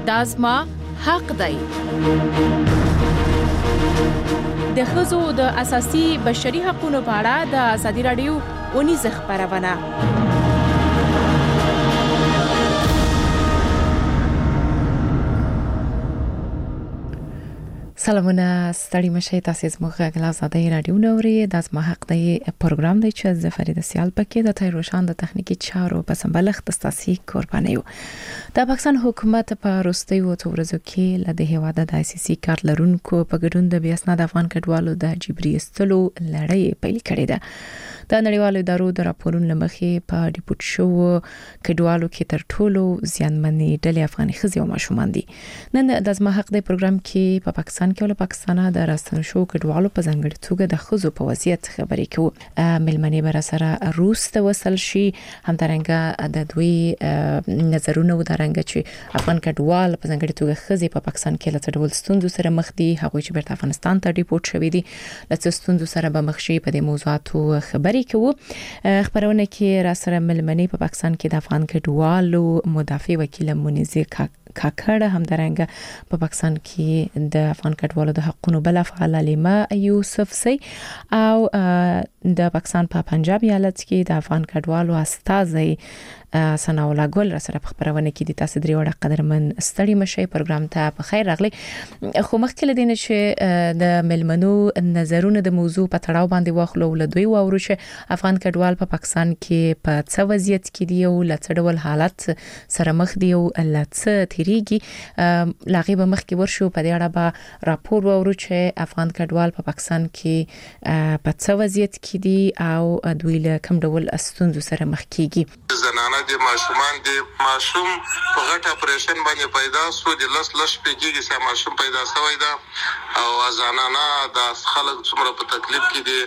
دا زما حق دی. د ښځو د اساسي بشري حقوقو په اړه د ازادي راډیو ونیزه خبرونه. سلامونه ستړي مشه تاسو زموږ غږ ازادي راډیو نوري د زما حق دی پروګرام دی چې د فرید سیال پکې د تایروشان د تخنیکی چارو په سمبلښت تاسو قرباني یو. د پاکستان حکومت په وروستیو ورځو کې له د هیواد د ICC کار لرونکو په ګډون د بیاسناد افغان کډوالو د جبري استلو لړۍ پیل کړې ده. د نړیوالو ادارو د راپورونو لمخې په ډیپورټ شو کډوالو کې تر ټولو زیانمنې ډلې افغاني ښځې او ماشومان دي. نن د زما حق دی پروګرام کې په پاکستان کې له پاکستانه د راستنو شو کډوالو په ځانګړي توګه د ښځو په وضعیت خبرې کوو. ملمنې بر سره روس ته وصل شي همدارنګه د دوی نظرونه ودارنګ چې افغان کډوال په ځانګړي توګه ښځې په پاکستان کې له ډول ستوندو سره مخ دي. هغوی چې بیرته افغانستان ته ډیپورټ شوي دي له ستوندو سره به مخ شي. په دې موضوعاتو خبرې کوو. خبرونه کې را سره ملمنې په پاکستان کې د افغان کډوالو مدافع وکیل منیزه کاکړه همدارنګه په پاکستان کې د افغان کډوالو د حقوقو بل فعال علما یوسف سي او د پاکستان په پنجاب ایالت کې د افغان کډوالو استازي ثناء الله ګل را سره خبرونه کې د تاسو درې وړه قدرمن ستړي مشه پروګرام ته په خیر راغلي. خو مخکې لدینه چې د ملمنو نظرونه د موضوع په تړاو باندې واخلو له دوی وورو چې افغان کډوال په پاکستان کې په څه وضعیت کې دی او له څه ډول حالت سره مخ دی او له څه تیریږي. لاغي به مخکې ورشو په دې اړه به راپور وورو چې افغان کډوال په پاکستان کې په څه وضعیت کې دي او دوی له کوم ډول ستونزو سره مخ کیږي. زنانه د ماشومان د ماشوم په غټ اپریشن باندې پیدا سو د لس پیږي چې ماشوم پیدا شوی دا او زنانه د خلک څومره په تکلیف کې دي.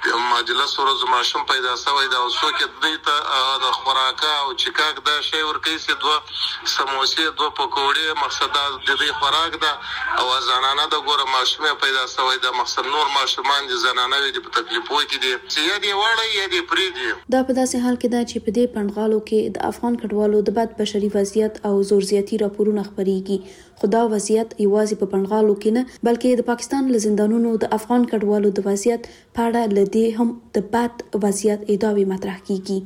مجلس ورځ ماشوم پیدا شوی دا او څوک دې ته د خوراکه او چکاک دا شی ورکې سي دوه سموسې دوه پکوړې مقصد د دې خوراک دا او زنانه د ګوره ماشوم پیدا شوی دا مقصد نور ماشومان د زنانه دې په تکلیفو کې دي چې دې وړي دې پری دي. دا په داسې حال کې دا چې په دې پنځغالو کې د افغان کډوالو د بد بشري وضعیت او زور زیاتی راپورونه خبريږي. خدا وضعیت یوازې په پنځغالو کې نه بلکې د پاکستان له زندانونو د افغان کډوالو د وضعیت په اړه لدی هم د بد وضعیت ادعاوې مطرح کیږي.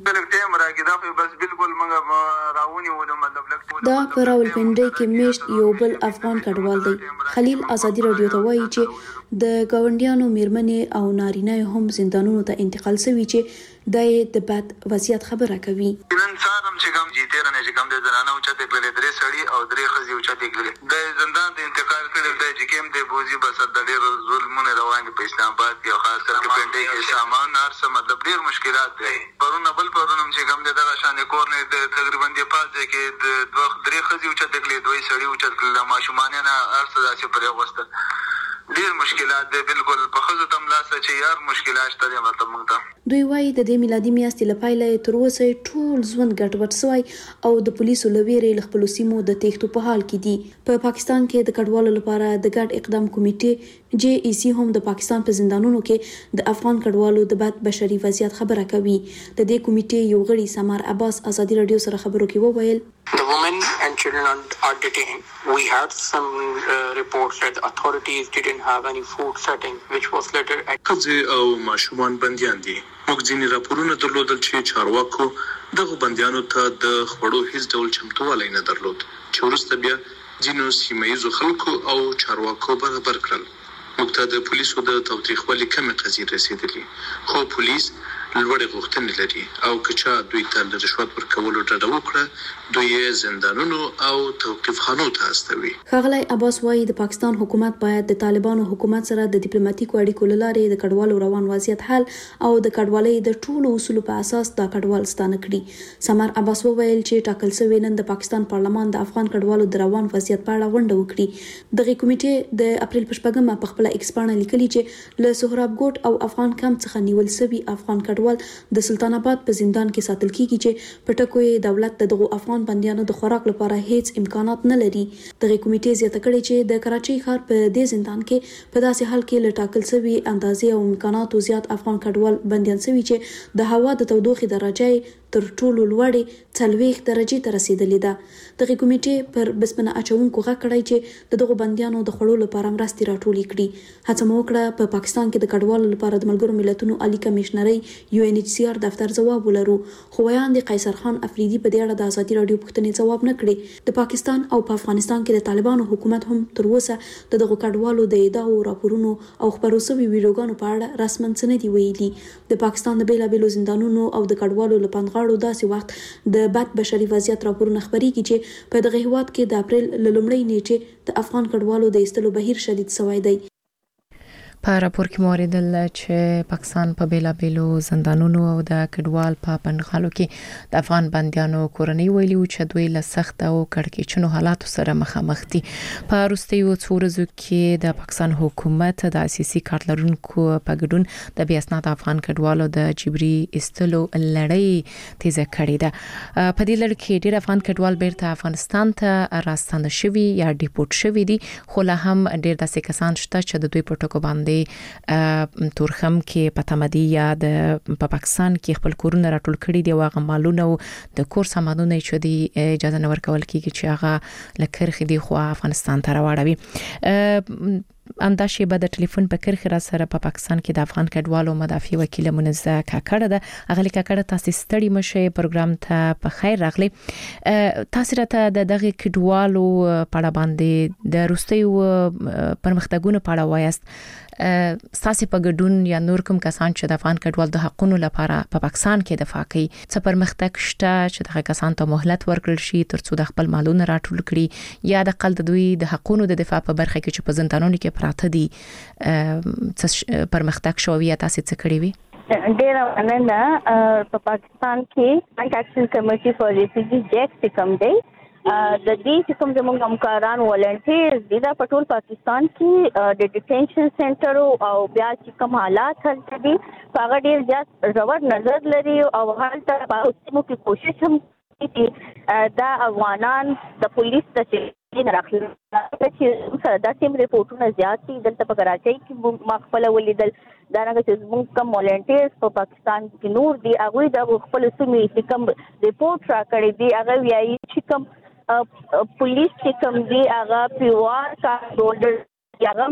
دا په راولپنډي کې میشت یو بل افغان کډوال دی. خلیل ازادي راډیو ته وایي چې د گاونډیانو میرمنې او نارینه هم زندانونو ته انتقال شوي چې د بد وضعیت خبره کوي. نن سارم چې کوم جیته رانه چې کوم د زنانه او چته کړل درې سړی او درې خزي او چته کړل د زندان ته انتقال کړل د چې کوم د بوزي بس د ډېر ظلمونه روان دي په اسلام آباد کې او خاص کر په پنډي کې سامان ارسه مطلب ډېر مشکلات دي. پرونه بل پرونه چې کوم دغه شان کور نه تقریبا د پاتې کې د دوه درې خزي او چته کړل دوی سړی او چته کړل ماشومان نه ارسه داسې پرې وسته ډېر مشکلات دي. بالکل په خزو تملاسه چې یار مشکلات شته مطلب موږ ته دوی وایي د دې میلادي میاشتې لپاره تر اوسه ټول ژوند ګډوډ شوی او د پولیسو لویرې ل خپل سیمو د تېښتو په حال کې دي. په پاکستان کې د کډوالو لپاره د ګډ اقدام کمیټې JEC هم د پاکستان په زندانونو کې د افغان کډوالو د بد بشري وضعیت خبره کوي. د دې کمیټې یو غړي سمار عباس ازادي راډیو سره خبرو کې وویل The women and children are detained. We had some reports that authorities didn't have any food setting, which was later. خځې او ماشومان بنديان دي. موږ ځینې راپورونه درلودل چې چارواکو دغه بنديانو ته د خوړو هیڅ ډول چمتووالی نه درلود چې وروسته بیا ځینو سیمه‌ییزو خلکو او چارواکو برابر کړل. موږ ته د پولیسو د تاوتریخوالي کمې قضیې رسېدلې خو پولیس لوړې غوښتنې لري او که چا دوی ته د رشوت ورکولو ډډه وکړه دوی زندانونو او توقیفخانو ته استوي. ښاغلی عباس وایي د پاکستان حکومت باید د طالبانو حکومت سره د ډیپلوماټیکو اړیکو له لارې د کډوالو روان وضعیت حل او د کډوالۍ د ټولو اصولو په اساس دا کډوال ستانه کړي. سمر عباس وویل چې ټاکل شوی نن د پاکستان پارلمان د افغان کډوالو د روان وضعیت په اړه غونډه وکړي. دغه کمیټې د اپریل په 8 په خپل ایکس باندې لیکلي چې له سهراب ګوټ او افغان کمپ څخه نیول شوی افغان کډوال کډوال د سلطان آباد په زندان کې ساتل کیږي چې په ټکو یې دولت دغه افغان بندیانو د خوراک لپاره هیڅ امکانات نه لري. دغه کمیټې زیاته کړې چې د کراچۍ ښار په دې زندان کې په داسې حال کې لټاکل شوی اندازې او امکاناتو زیات افغان کډوال بندیان شوي چې د هوا د تودوخې درجه تر ټولو لوړې 40 درجې ته رسیدلې ده. دغه کمیټې پر بسپنه اچونکو غږ کړی چې دغه بندیانو د خړو لپاره مرستې راټولې کړي. هڅه مو وکړه په پاکستان کې د کډوالو لپاره د ملګرو ملتونو عالی کمشنري UNHCR دفتر ځواب ولرو، خو ویاند قیصر خان افریدي په دې اړه د ازادي رادیو پوښتنې ځواب نه کړي. د پاکستان او په افغانستان کې د طالبانو حکومت هم تر اوسه د دغه کډوالو د ادعاو راپورونو او خبرو شوي ویډیوګانو په اړه رسماً څه نه دي ویلي. د پاکستان د بیلابیلو زندانونو او د کډوالو له پنځغاړو داسې وخت د بد بشري وضعیت راپورونه خبرېږي چې په دغه هیواد کې د اپریل له لومړۍ نیټې د افغان کډوالو د ایستلو بهیر شدید شوی دی. په راپور کې موریدل چې پاکستان په بیلابیلو زندانونو او د کډوال په پنځغالو کې د افغان بندیانو کورنۍ ویلي و چې دوی له سخت او کړکېچنو حالاتو سره مخامخ دي. په وروستیو څو ورځو کې د پاکستان حکومت د اساسي کار لرونکو په ګډون د بې اسناده افغان کډوالو د جبري ایستلو لړۍ تیزه کړې ده. په دې لړ کې ډېر افغان کډوال بیرته افغانستان ته راستانه شوي یا ډیپورټ شوي دي، خو لا هم ډېر داسې کسان شته چې د دوی په ټکو باندې تورخم کې پتمدي یا د پاکستان کې خپل کورونه راټول کړي دي او هغه مالونه او د کور سامانونه چې دی اجازه نه ورکول کیږي چې هغه لکرخ دی خو افغانستان ته راوړوي. انداشې به د ټلیفون په کرخ را سره په پاکستان کې د افغان کډوالو مدافع وکیل منزه کاکړه ده. اغلی کاکړه تاسو ستړي مشه پروګرام ته په خیر راغلی. تاسو راته د دغه کډوالو په اړه باندې د روستیو پرمختګونو په اړه وایست. ساسي په ګډون یا نور کوم کسان چې د افغان کډوال د حقوقو لپاره په پاکستان کې دفاع کوي څه پرمختګ شته چې دغه کسان ته مهلت ورکړل شي ترڅو د خپل مالونه راټول کړي یا د قل د دوی د حقوقو د دفاع په برخه کې چې په زندانونو کې پراته دي څه پرمختګ شوی یا تاسو څه کړی وي؟ ډیر مننه. په پاکستان کې اکشن کمیټي فار ریفیوجی جیک کوم دی د دې چې کوم زموږ همکاران ولنټیرز دي دا په ټول پاکستان کې د ډیټینشن سنټر او بیا چې کوم حالات هلته دي هغه ډیر زیات ژور نظر لري او هلته په اوسمو کې کوشش هم کوي دا افغانان د پولیس ته نه راخلي چې دا سیم ریپورتونه زیات دي دلته په کراچۍ کې ما خپل ولیدل دا نه چې موږ کوم ولنټیرز په پاکستان کې نور دي هغه د خپل سیمې چې کوم ریپورت را کړی دی هغه وایي چې کوم پولیس چې کوم دی هغه پیوار کا هولډر هغه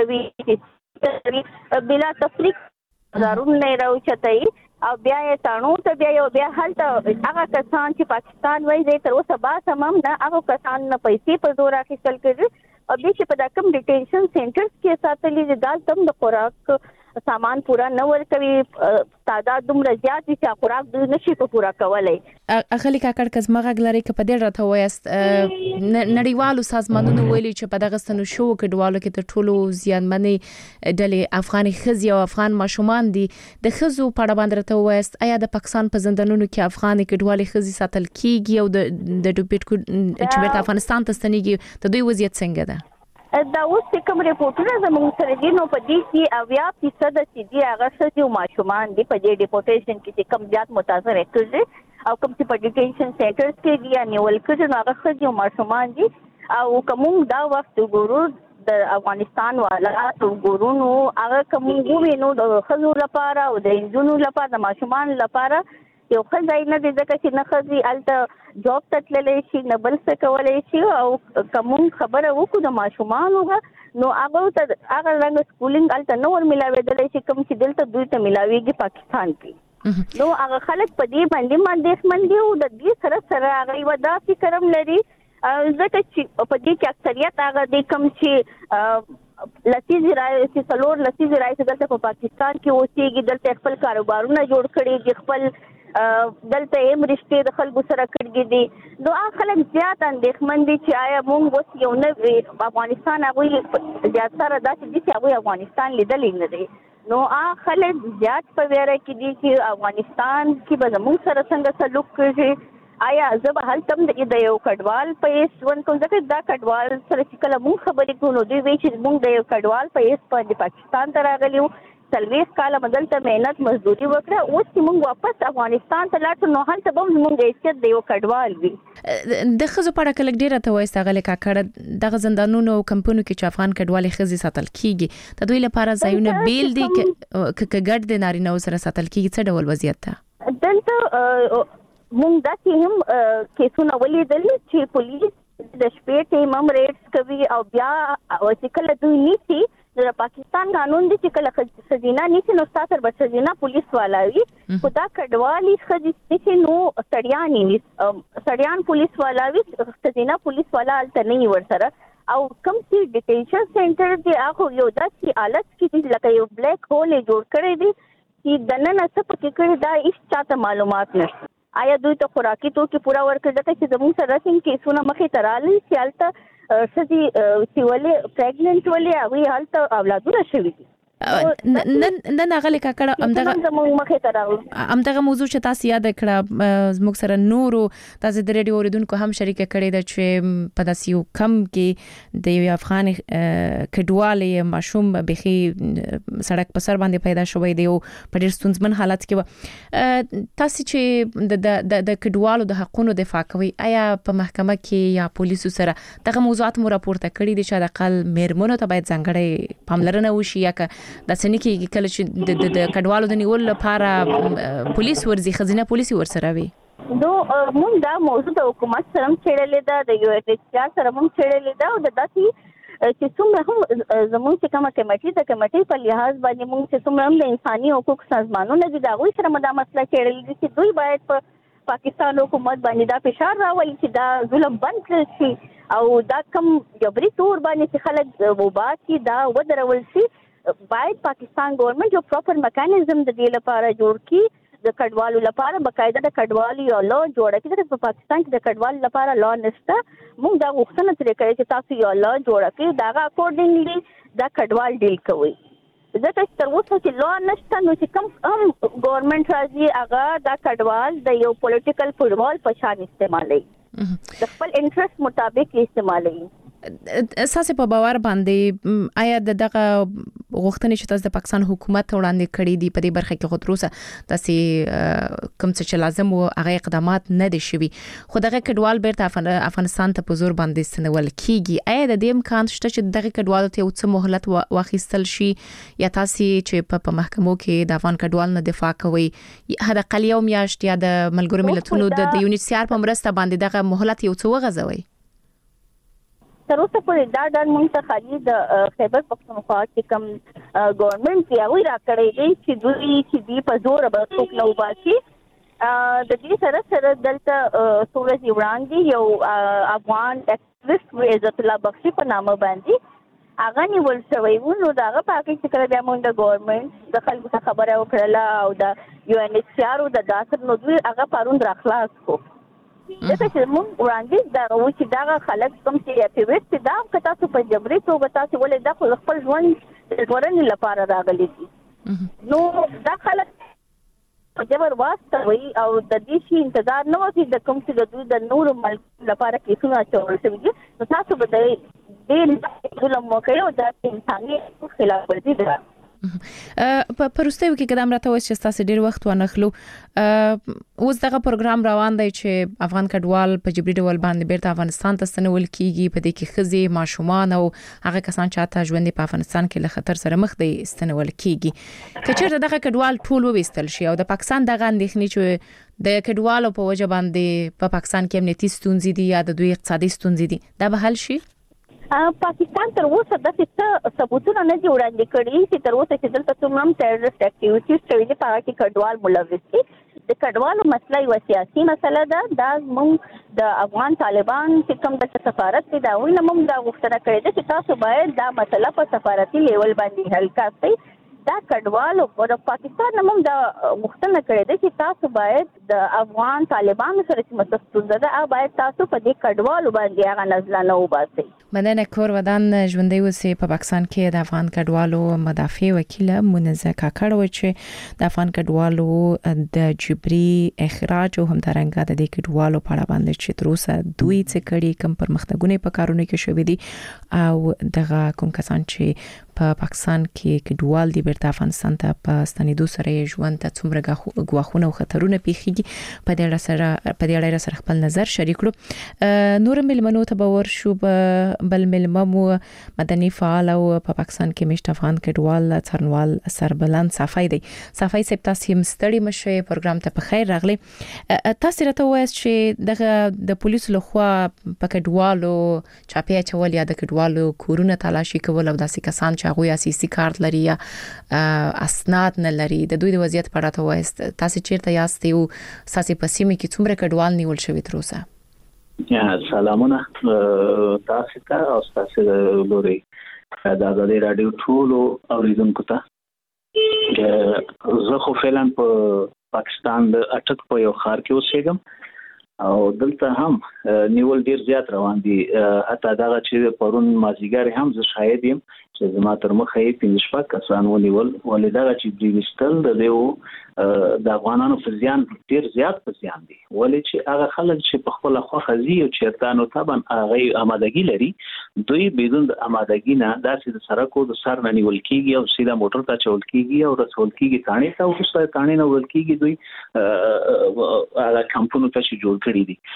کوي بلا تفریق ضرور نه راوچتای او بیا یې تانو ته بیا هلته هغه کسان چې پاکستان وایي زه تر اوسه با سمم نه هغه کسان نه پیسې په زور اخیستل کېږي او به چې په دا کوم ډیټینشن سنټرز کې ساتلې دال تم د خوراک سامان پورا نه ورکوي تعداد دومره زیات دي چې خوراک دوی نشي په پورا کولای. اغلی کاکړ کزما غلري ک په دې راته وایست نړیوالو سازمانونو ویلي چې په دغه ستنو شو کډوالو کې د ټولو زیانمنې ډلې افغاني خزي او افغان ماشومان دي د خزو په اړه باندې راته وایست آیا د پاکستان په زندانونو کې افغاني کډوالي خزي ساتل کیږي او د ډوبټ کو چې بیرته افغانستان ته ستنېږي د دوی وضعیت څنګه ده؟ دا اوس کوم ریپورتونه زموږ سره دي نو په دې کې 80% چې دی هغه څه ماشومان دي په دې ډیپورټیشن کې کم زیات متاثر کړي او کوم چې په ډیټینشن سنټرز کې دي یا نیول کړي نو هغه څه ماشومان دي او کوم دا وخت ګورو د افغانستان والا ګورونو هغه کوم وینو د خزو لپاره او د انجونو لپاره د ماشومان لپاره یو خزای نه دي ځکه چې نه خزي الته جاب ته تللی شي نه بل څه کولی شي او کوم خبره وکړو د ماشومانو نو هغه ته هغه رنګ سکولینګ الته نه ور ملاوېدلی شي کوم چې دلته دوی ته ملاوېږي پاکستان کې نو هغه خلک په دې باندې اندېښمن دي او د دې سره هغه یو دا فکر هم لري ځکه چې په دې کې اکثریت هغه د کوم چې لسیزې راځي څلور لسیزې راځي دلته په پاکستان کې اوسېږي دلته خپل کاروبارونه جوړ کړي دي خپل دلته هم رشتې د خلکو سره کړي دي نو هغه خلک زیات اندېښمن دي چې آیا موږ اوس یو نه افغانستان هغوی زیات سره داسې دي چې هغوی افغانستان لیدلی نه دی نو هغه خلک زیات په ویره کې دي چې افغانستان کې به زموږ سره څنګه سلوک کېږي آیا زه به هلته د یو کډوال په حیث ژوند کوم ځکه دا کډوال سره چې کله موږ خبرې کوو نو دوی وایي چې موږ د یو کډوال په حیث باندې پاکستان ته راغلي یو 40 کال بدلته مهنت مزدوري وکړه. اوس چې موږ واپس افغانستان ته لاړو نو هلته به موږ حیثیت د یو کډوال وي. د خزو په اړه کله ډیره ته وایسته غل کاکړه دغه زندانونو او کمپونو کې چې افغان کډوالې خزي ساتل کیږي د دوی لپاره ځایونه بیل دي ک ګډ د نارینه سره ساتل کیږي څه ډول وضعیت ده دلته موږ دا چې هم کیسونه ولیدل چې پولیس د شپې ټیم ریډز کوي او بیا چې کله دوی نیسي د پاکستان قانون دی چې کله سجینا نیسي نو ستاسو بر سجینا پولیس والا وي خدا کډوالي خدي چې نو سړیان وي سړیان پولیس والا وي سجینا پولیس والا الته نه ور سره او کوم چې ډیټینشن سنټر دی هغه یو داسې حالت کې لکه یو بلیک هول جوړ کړی دی چې دننه څه پکې کړی دا هیڅ چاته معلومات نشته. آیا دوی ته خوراکي توکي پورا ورکړل چې زموږ سره څنګه کیسونه مخې ته راغلي چې هلته سدي چې ولې پریګننټ ولې هغه هلته اولادونه شوي دي نن غلې کاکړه امدغه موضوع چې تاسو یاد کړه زموږ سره نورو تاسو د ریډیو اوریدونکو هم شریک کړي د چې په داسیو کم کې د افغان کډوالې ماشوم بخي سړک په سر باندې پیدا شوی دی او په ډیر ستونزمن حالت کې تاسو چې د کډوالو د حقوقو دفاع کوي آیا په محکمه کې یا پولیسو سره دغه موضوعات مو راپورته کړي دي چې د اقل میرمنو ته باید ځانګړی پاملرنه وشي یا د سنکي کله چې د کډوالو د نیول لپاره پولیس ورزي خزینه پولیس ورسره وي نو موږ دا موضوع د حکومت سره چېړلې ده د یو ایچ آر سره موږ چېړلې ده او د داسې چې څومره هم زموږ چې کومه کمیټي په لحاظ باندې موږ چې څومره هم د انساني حقوقو سازمانونو دي دا غوي سره دا مسله چېړلې دي چې دوی باید په پاکستان حکومت باندې دا فشار راولي چې دا ظلم بند کړي شي او دا کم جبري تور باندې چې خلک وبات شي دا ودرول شي. باید پاکستان ګورنمنت یو پراپر میکانیزم د دې لپاره جوړ کړي د کډوالو لپاره باقاعده د کډوالو یو لا جوړ کړي په پاکستان کې د کډوالو لپاره لا نشته. موږ دا غوښتنه ترې کوي چې تاسو یو لا جوړ کړئ دا اکورډینګلی دا کډوال ډیل کوي ځکه چې تر اوسه چې لا نشته نو چې کوم ګورنمنت راځي هغه دا کډوال د یو پولیټیکل فوټبال په شان استعمالوي د خپل انټرست مطابق استعمالوي. اساسه په باور باندې آیا دغه غوښتنې چې تاسو د پاکستان حکومت وړاندې کړې دي په دې برخه کې خودروسه تاسو کوم څه لازم او هغه اقدامات نه دي شوي خو دغه کډوال بیرته افغانستان ته په زور باندې سنول کیږي آیا د دې امکان شته چې دغه کډوال ته څه مهلت واخیستل شي یا تاسو چې په محکمو کې د افغان کډوال نه دفاع کوي هدا قلیه او میاشت یا د ملګرو ملتونو د یونیټ سی آر په مرسته باندې دغه مهلت یو څه وغځوي تر اوسه پورې دا ډول موږ ته خالي د خیبر پختونخوا کې کوم ګورنمنت یې وی راکړی دی چې دوی چې دی په زور به څوک نه وباسي د دې سره دلته سورج وړاندې یو افغان اکټیویسټ عزت الله بخشي په نامه باندې هغه نیول شوی و نو داغه پاکي چې کله د موږ د ګورنمنت د خلکو څخه خبره وکړه او د یو ان ایچ آر او د داسر نو دوی هغه پروند راخلاص کو دا چې موږ وړاندې دا و چې دا خلک کوم چې اکټیویسټ دا که تاسو په جبري توګه تاسو ولې دا خپل ژوند ورنې لپاره راغلي دي نو دا خلک په جبر واسطه وي او د دې شي انتظار نه وي د کوم چې د دوی د نور ملک لپاره کیسونه چول شوی دي نو تاسو به د ظلم وکړو دا انساني خلاف ورزي ده. په پروستیو کې قدم راته وځي چې تاسو ډیر وخت ونخلو اوس دغه پروګرام روان دی چې افغان کډوال په جبري ډول باندې بیرته افغانستان ته ستنول کیږي په دې کې خزي ماشومان او هغه کسان چې ته ژوند په افغانستان کې له خطر سره مخ دي ستنول کیږي کچېرته دغه کډوال ټول وېستل شي او د پاکستان دغه اندېښنې چې د کډوالو په وجه باندې په پاکستان کې امنیتي ستونزې دي یا د دوی اقتصادي ستونزې دي دا به حل شي. پاکستان تر اوسه د څه ثبوتونه نه دي وړاندې کړي چې تر اوسه چې دلته څومره ټیرریست اکټیویټیز شوي دي په هغه کې کډوال ملوث دي. د کډوالو مسله یو سیاسي مسله ده دا موږ د افغان طالبان چې کوم د سفارت دی دا وینم موږ دا غوښتنه کړې ده چې تاسو باید دا مسله په سفارتي لیول باندې حل کړئ. دا کډوالو د پاکستان موږ دا غوښتنه کړې ده چې تاسو باید د افغان طالبانو سره چې مستند ده باید تاسو په دې کډوالو باندې هغه نزلانه وباسئ. مننه کور ودان ژوندۍ اوسې په پاکستان کې د افغان کډوالو مدافع وکیل منزه کاکړ و چې د افغان کډوالو د جبري اخراج او همدارنګه د دې کډوالو په اړه باندې چې تر اوسه دوی څه کړي کوم پرمختګونه په کارونه کې شوې دي او دغه کوم کسان چې په پاکستان کې کډوال دي بیرته افغانستان ته په ستنېدو سره ژوند ته څومره غواخونه او خطرونه پیښیږي په دې اړه سره خپل نظر شریک کړو. نور ملمنو ته باور شو بل ملممو مدني فعال او په پاکستان کې مشت افغان کډوال څرنوال سربلند صفای دی. صفای سپ تاسو هم ستړي مشه پروګرام ته په خیر راغلی. تاسو راته وایي چې د پولیسو لخوا په کډوالو چاپی چول یا د کډوالو کورونه تلاشي کول او داسې کسان چې هغه اساسي کارت لري یا اسناد نه لري د دوی د وضعیت په اړه وایست تاسو چیرته یاست او تاسو په سیمه کې څومره کډوال نیول شوی تر اوسه؟ سلامونه تاسو ته او تاسو لوري د ازادي رادیو ټولو اوریدونکو ته زه خو فعلا په پاکستان د اټک په یو ښار کې اوسېږم او دلته هم نیول ډیر زیات روان دي. حتی دا چې پرون مازیګر هم زه شاهد یم چې زما تر مخه یې 15 کسان ونیول ولې دا چې بریوستل د افغانانو په ځان ډیر زیات په ځان دي ولې چې هغه خلک چې په خپل خوخه زی او چیرتانو طبعا هغه آمادګي لري دوی بدون د آمادګي نه داسې د سرکو د سر نه نیول کیږي او سیده موټر ته چول کیږي او رسول کیږي ثاني ته او څه ثاني نه ول کیږي دوی هغه کمپونو ته چې جوړ کړی دي.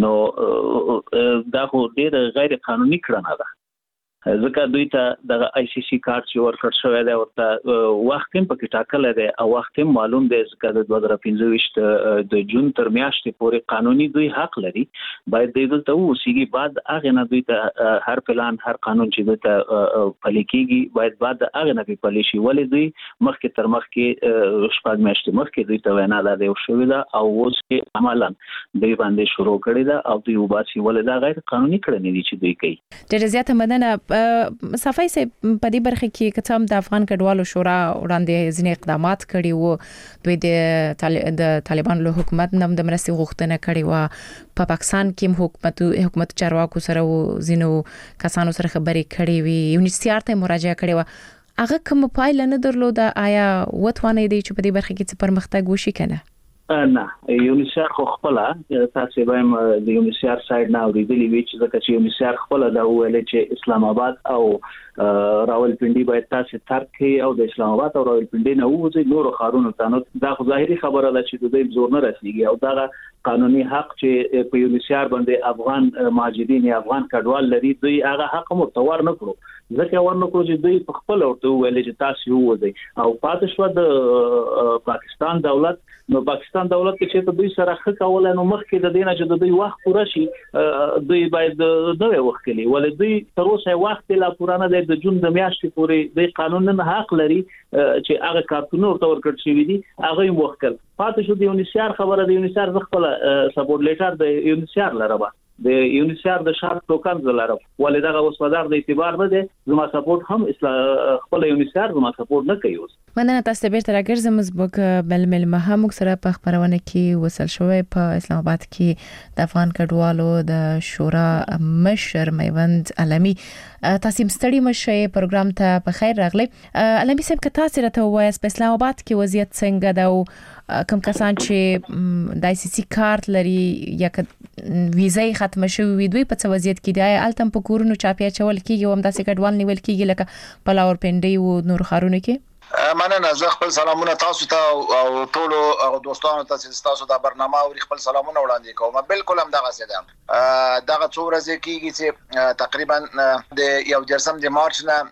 نو دا خو ډیر غیر قانوني کړنه ده ځکه دوی ته د آی سی سی کارت چې ورکړ شوی دی ورته وخت هم پکې ټاکل دی او وخت هم معلوم دی ځکه د 2025 د جون تر میاشتې پورې قانوني دوی حق لري باید دوی دلته اوسېږي. بعد هغه نه دوی ته هر پلان هر قانون چې دوی ته پلي کېږي باید بعد هغه نه پلي شي ولې دوی مخکې تر مخکې شپږ میاشتې مخکې دوی ته وینا ده او شوی ده او اوس کې عملاً دوی باندې شروع کړی ده او دوی وباسي ولې دا غیر قانوني کړنې دي چې دوی کوي. ډېر زیاته مننه. صفای سه په دې برخه کې کتام د افغان کډوالو شورا وړاندې ځینې اقدامات کړي وو دوی د طالبان له حکومت نم د مرستې غوښتنه کړې و په پاکستان کې حکومت چارواکو سره ځینو کسانو سره خبرې کړې وي یونیسیار ته مراجعه کړې و هغه کوم پایله نه درلوده آیا وټوانه دی چې په دې برخه کې څه پرمختګ وشي کنه؟ نه یونیسیار خو خپل تاسو به د یونیسیار سایډ نه اوریدلی وی چې ځکه چې یونیسیار خپل دا ویل چې اسلام آباد او راولپنډي باید تاسو ترک کړئ او د اسلام آباد او راولپنډي نه وځي نور خارونو ته نو دا خو ظاهري خبره ده چې د دې زور نه رسیږي او دا قانوني حق چې په یونیسیار باندې افغان مهاجرین یا افغان کډوال لري دوی هغه حق متور نه کړو ځکه ورنه کړو چې دوی په خپل ورته ویل چې تاسو وځي او پاتې شو د پاکستان دولت نو پاکستان دولت چې په دوی سره ښه کول نو مخکې د دینه چې د دوی وخت پوره شي دوی باید نوې وخت کړي ولې دوی تر اوسه وخت لا پوره نه د جون د میاشتې پورې د قانون نه حق لري چې هغه کارتونو ورته ورکړ شي دي هغه یې وکړ پاتې شو د یونیسیار خبره د یونیسیار خپل سپورټ لیټر د یونیسیار لربه د یونیسیار د شارټ ټوکن زلارو ولې دا وسودار د اعتبار نه دي زما سپورټ هم خپل یونیسیار زما سپورټ نه کوي. مننه تاسو به تر راګرځم زبک بل مهم سره په خبرونه کې وصل شوی په اسلام آباد کې د افغان کډوالو د شورا مشر میوند علمی تاسو مستړي مشه پروګرام ته په خیر راغلی. علمی صاحب که تاسو راته وایي په اسلام آباد کې وضعیت څنګه ده او کوم کسان چې د آی سی سی کارت لري یا ویزه ختم شوی دوی په څه وضعیت کې دی التم په کورونو چاپی چول کیږي او هم داسې کډوال نیول کیږي لکه په راولپنډي او نور خارونو کې؟ مننه زه خپل سلامونه تاسو ته او ټولو دوستانو ته چې تاسو دا برنامه او خپل سلامونه وړاندې کوم. بالکل هم دغه څه ده دغه څو ورځې کېږي چې تقریبا د 1 د مارچ نه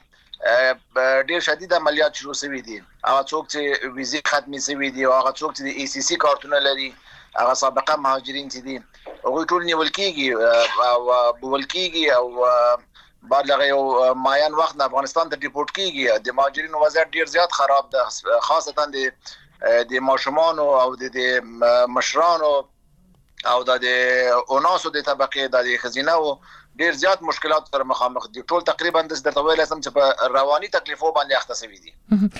ډیر شدید عملیات شروع شوي دي. هغه څوک چې ویزې ختمې شوي دي او هغه څوک چې د ای سی سی کارتونه لري هغه سابقه مهاجرین چې دي هغه ټول نیول کېږي او بول کېږي او بعد لغه یو مایان وخت نه افغانستان ته ډیپورت کیږي. د مهاجرینو وضعیت ډیر زیات خراب ده خاصتا د ماشومان او د مشرانو او د اوناسو د طبقه د خزینه او ډیر زیات مشکلات سره مخامخ دي. ټول تقریبا د درته ویل سم چې په رواني تکلیفو باندې اخته شوي دي.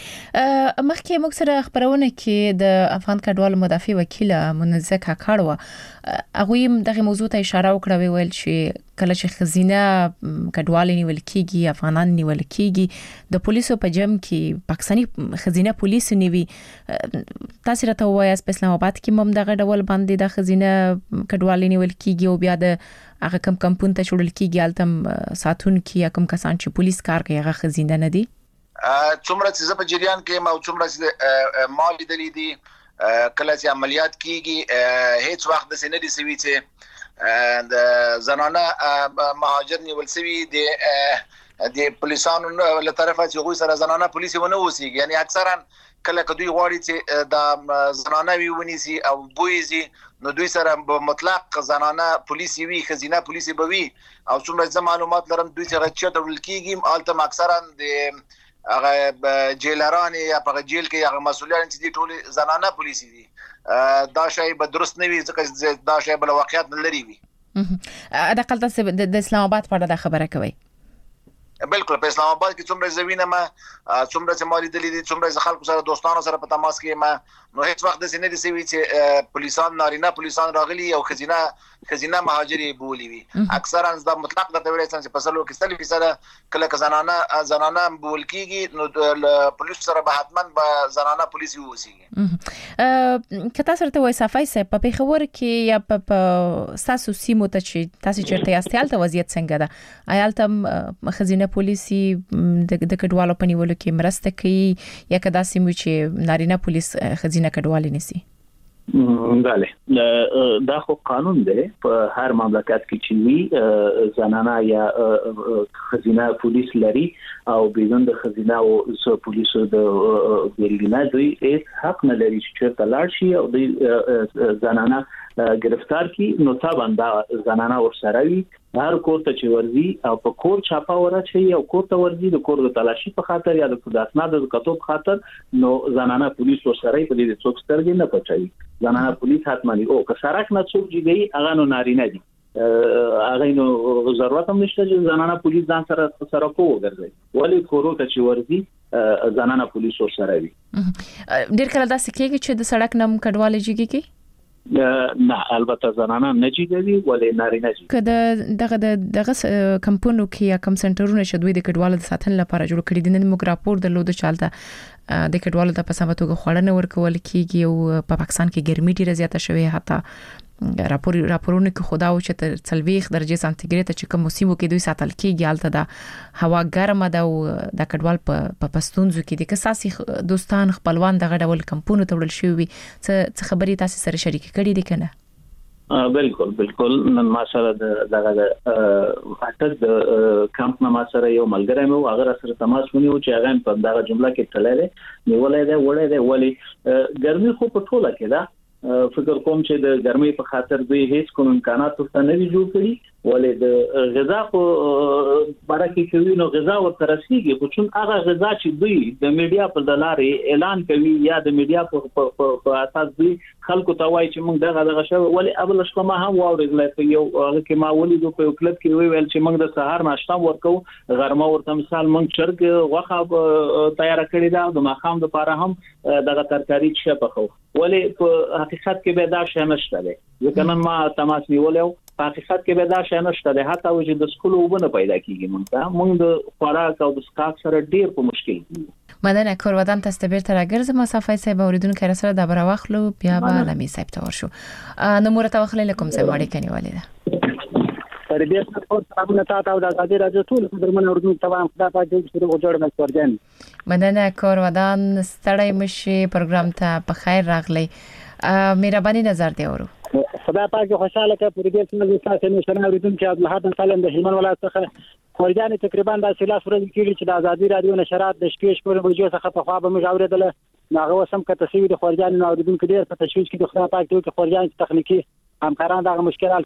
مخکې موږ سره خبرونه کې د افغان کډوالو مدافع وکیل منزه کاکړ هغه دغه موضوع ته اشاره وکړه ویل چې کله چې خزینه کډوال نیول کیږي افغانان نیول کیږي د پولیسو په جمع کې پاکستاني خزینه پولیس نیوي تاسو راته وایي په اسلام آباد کې هم دغه ډول باندې د خزینه کډوال نیول کیږي او بیا د هغه کم کمپون ته شړل کیږي التم ساتون کې کوم کسان چې پولیس کار کوي هغه خزینه نه دي؟ څومره چې په جریان کې ما څومره چې مال دلی دي کله چې عملیات کیږي هیڅ وخت د سینې دي سوي چې د زنانه مهاجر نیول سوي د پولیسانو له طرفه چې غوي سره زنانه پولیس ونه وسیږي یعنی اکثرا کله کدوې غواړي چې د زنانه ویونیسي او بويزي نو دوی سره مطلق زنانه پولیس وی خزینه پولیس بوي او څومره معلومات لرم دوی چې غچ ډول کیږي الته اکثرا د هغه جیلران یا په جیل کې هغه مسؤلیان چې دي ټول زنانه پولیس دي دا شی به درست نه وي ځکه دا شی بل واقعیت نه لري وي دا قلت د اسلام آباد په اړه خبره کوي بالکل په اسلام آباد کې څومره زوینه ما څومره چې مالي دلی دي څومره خلکو سره دوستانو سره په تماس کې ما نو هیڅ وخت د سینې دي سوي چې پولیسان نارینه پولیسان راغلي او خزینه مهاجري بولی وي اکثرا د مطلق د ویل چې په سلو کې 100% کله زنانه بول کیږي نو پولیس سره به حتمن به زنانه پولیس ووسیږي کته سره وای صفای سه په خبر کې یا په ساسو سیمو ته چې تاسو چیرته یاستل وضعیت څنګه ده آیالته خزینه پولیسي د کډوالو په نیولو کې مرسته کوي یا کدا سیمو چې نارینه پولیس خزینه کډوالي نسی بله دا خو قانون دی په هر مملکت کې چې وي زنانه یا خزینه پولیس لري او بدون د خزینه او پولیسو د بیلګینه دوی هیڅ حق نه لري چې تلاړ شي او د زنانه گرفتار کی نو طبعا دا زنانه ورسره وي هر کور ته چې ورزي او په کور چاپا ورچي او کور ته ورزي د کور د تلاشي په خاطر یا د اسناد د کتاب خاطر نو زنانه پولیس ورسره په دې څوک سترګې نه پچایي زنانه پولیس حتماً او که سرک نه څوک جګي هغه نو نارینه دي هغه نو ضرورت هم نشته چې زنانه پولیس ځان سره وګرځي ولی کورو ته چې ورزي زنانه پولیس ورسره وي ډیر کله دا سکیږي چې د سړک نم کډواله جګي کی نه البته زنانه نه جیږي ولې نارینه جیږي کله دغه کمپونو کې یا کم سنټرونه شدوي د کډوالو د ساتنې لپاره جوړ کړي دي نن موږ راپور درلود چالتہ د کډوالو د پسماتوګه خوړنه ورکول کیږي او په پاکستان کې ګرمي ډیره زیاته شوې حتی راپورونه کې خدا او چې 40 درجه سانتیګریډ چې کوم موسمو کې دوی ساتل کیږي الته د هوا ګرمه ده او د کډوال په پښتونځو کې د کساسي دوستان خپلوان دغه ډول کمپونو تړل شوی څه خبري تاسو سره شریک کړي دي کنه بالکل نن ما سره دغه فاټک د کمپ نه ما سره یو ملګری مې هغه سره تماس ونیو چې هغه په دغه جمله کې تللی نیولې ده وړې ده ولی ګرمي خو په ټوله کې ده فکر کوم چې د ګرمۍ په خاطر دوی هیڅ کوم امکانات ورته نه جوړ کړي ولې د غذا په باره کې کوي نو غذا ورته رسیږي خو چون هغه غذا چې دوی د میډیا په دلارې اعلان کوي یا د میډیا په اساس دوی خلکو ته وایي چې موږ دغه شو ولې ابل شپه ما هم واورېدل چې یو هغه کې ما ولیدو په کلب کې ویل چې موږ د سهار ناشته ورکو غرمه ورته مثال موږ چرګ غوښه تیار کړی دا د ماخام لپاره هم دغه ترکاری چې په خو ولې په حقیقت کې به دا شې نشته ده ځکه نن ما تماس نیولیو په حقیقت کې به دا شې نشته ده حتی چې د سکول وبنه پیدا کیږي موږ د خوراک او د سکاک سره ډیر په مشکل کې مدنه کورودان تستبیر تر اگرز مسافه سه اوریدونکو سره د براوخلو بیا به لمی سایب تور شو نو مرته واخلې لکم سه ماړي کني والده پر دې څه څنګه تاسو د ازادي راځو ټول درمن اوریدونکو تمام خدای پاک دې چې جوړ مې ورجن مدنه کورودان ستړی مشي پروګرام ته په خیر راغلی مهرباني نظر دی اورو خدای پاک خوشاله کړه پر دې څنګه تاسو نشنه اوریدونکو عبد الحاد سالم د هلمند ولایت څخه خورجان تقریبا د سلاس ورځ کېږي چې د ازادي رادیو نشرات د شپې شپږ بجو څخه په خوا به موږ اوریدل ناغه وسم کته سوي د خورجان نو اوریدونکو ډیر په تشویش کې د خدای پاک ته خورجان تخنیکی همکاران دغه مشکلات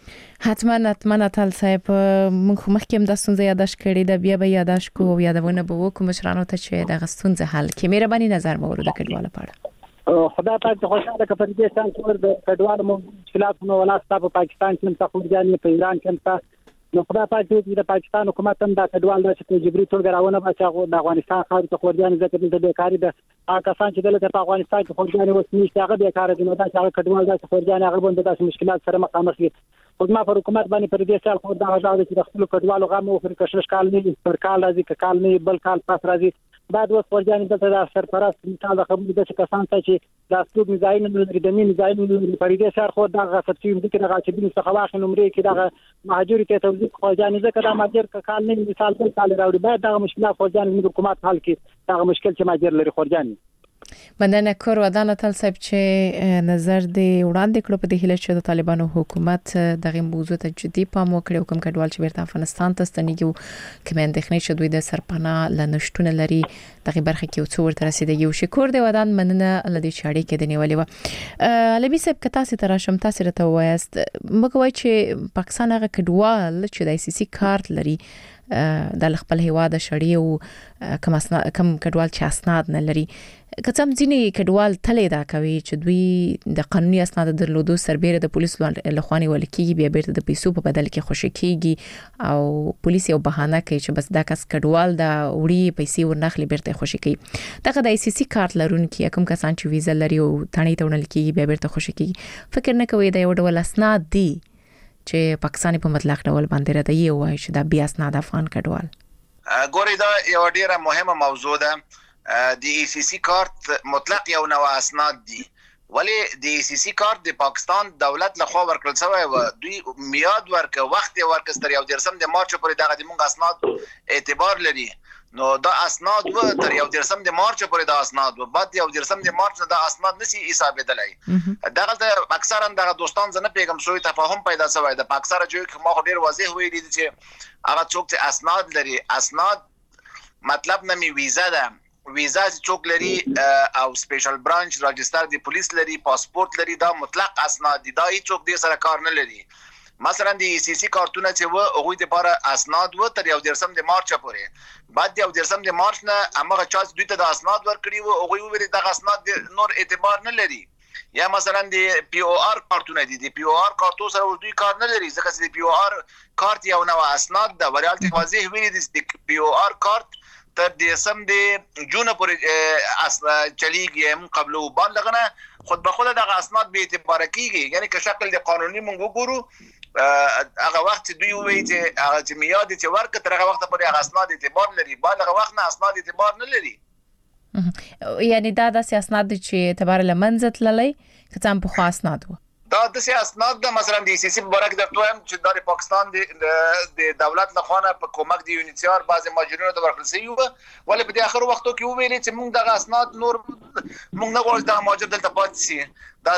کې حتما تل صاحب موږ مخکې د ستونزې یاداش کړی د بیا به یاداش کو یادونه به وکړو مشرانو ته چې د ستونزې حل کې مهرباني نظر مورد کډواله پاړه خدای پاک ته خوشاله کړه په دې څنګه څور د کډوالو مشکلات نو ولاسته په پاکستان کې هم خورجان په ایران کې نو خدای پاک دې د پاکستان حکومت هم د کډوال د جبري توګه راونه بچو د افغانستان خارج ته خورجان ذکر د بیکاری د کسان چې دلته په افغانستان کې خورجان وسنیشته هغه بیکاره دي نو دا چې کډوال د خورجان هغه باندې د مشکلات سره مخامخ دي خدمت پر حکومت باندې پر دې سال خو دا غواړي چې د خپل کډوالو غم او پر کشش کال نه پر کال راځي کال نه بل کال پاس راځي بعد اوس فوجیان د سرپرست مثال خبرې د کسان چې د اسلوب میزاین د میزاین پریده سر خو د غفرتي ذکر غاچبین څخه واخې نمرې کې د مهاجر ته توظیف فوجیان ذکر د ماجر کال نه مثال په کال راوړي بعد د مشکلات فوجیان د حکومت حل کې د مشکل چې ماجر لري فوجیان مننه کور ودان تل صاحب چې نظر دی وړاندې کړو په دې هله چې د طالبانو حکومت دغه موضوع ته جدي پام وکړي او کوم کډوال چې بیرته افغانستان ته ستنېږي کوم اندېښنې چې دوی د سرپناه لنشتونه لري دغه برخه کې څو ورته رسیدګي او شکر دی ودان مننه لدی چاړي کې د نیولې و علي صاحب کتا سي تراشم تاسو ته وایست مګوي چې پاکستان هغه کډوال چې د ICC کارت لري د خپل هیواد شړی او کم کډوال چې اسناد نه لري کڅم ځینې کډوال تلې دا کوي چې دوی د قانوني اسناد درلودو سربېره د پولیسو لخواني ولکېږي بیا بیرته د پیسو په بدل کې خوشی کیږي او پولیس یو بهانه کوي چې بس دا کس کډوال دا وړي پیسې ورنخلي بیرته خوشی کوي دغه د ICC کارت لرونکي کوم کسان چې ویزا لري او تڼۍ ته ونل کیږي بیا بیرته خوشی کیږي فکر نه کوي دا یو ډول اسناد دي چې پاکستاني په مطلق ډول باندې راځي یو وایي چې دا بیا اسناد افغان کډوال ګوري دا یو ډیره مهمه موضوع ده د ICC کارت مطلق یو نوع اسناد دي ولی د ICC کارت د پاکستان دولت لخوا ورکړل شوی و دوی میاد ورکه وخت ورکستر یو درسم د مارچ پورې دغه د مونږ اسناد اعتبار لري نو دا اسناد و تر یو درسم د مارچ پورې دا اسناد و بعد یو درسم د مارچ دا اسناد نسی حسابېدلای دغه اکثرا دغه دوستان زنه پیغام شوی تفاهم پیدا شوی د پاکستان جو ما ډیر واضح وی دي چې هغه څوک چې اسناد لري اسناد مطلب نمی ویزا ده ویزا څوک لري او سپیشل برانچ راجستر دی پولیس لري پاسپورت لري دا مطلق اسناد دي دا هیڅوک دې سره کار نه لري مثلا د ICC کارتونه چې و هغه د لپاره اسناد و تر یو درسم د مارچ پورې بعد یو درسم د مارچ نه هغه چا دوی ته د اسناد ورکړي و هغه ویل د اسناد نور اعتبار نه لري یا مثلا د POR کارتونه دي د POR کارتو سره دوی کار نه لري ځکه چې د POR کارت یو نوع اسناد د ورالتي واضح ویلي د POR کارت تر دیسم د جون پورې چلیږي هم قبل او بعد لغنه خود به خود د اسناد به اعتبار کیږي یعنی که شکل د قانوني مونږ وګورو هغه وخت دوی وایي چې میاد چې ورک تر هغه وخت پورې اسناد اعتبار لري بعد هغه وخت نه اسناد اعتبار نه لري یعنی دا د اسناد چې اعتبار لمنځت للی کڅم په خاص اسناد و دا د اسناد د مثلا د ICC برک د تویم چې د پاکستان د دولت لخوا په کومک د یونیسیار بعض ماجرونو د ورکړل شوی و ولې په د اخر وختو کې ویلي چې موږ د اسناد نور موږ نه غواړو د ماجر دلته پاتې شي دا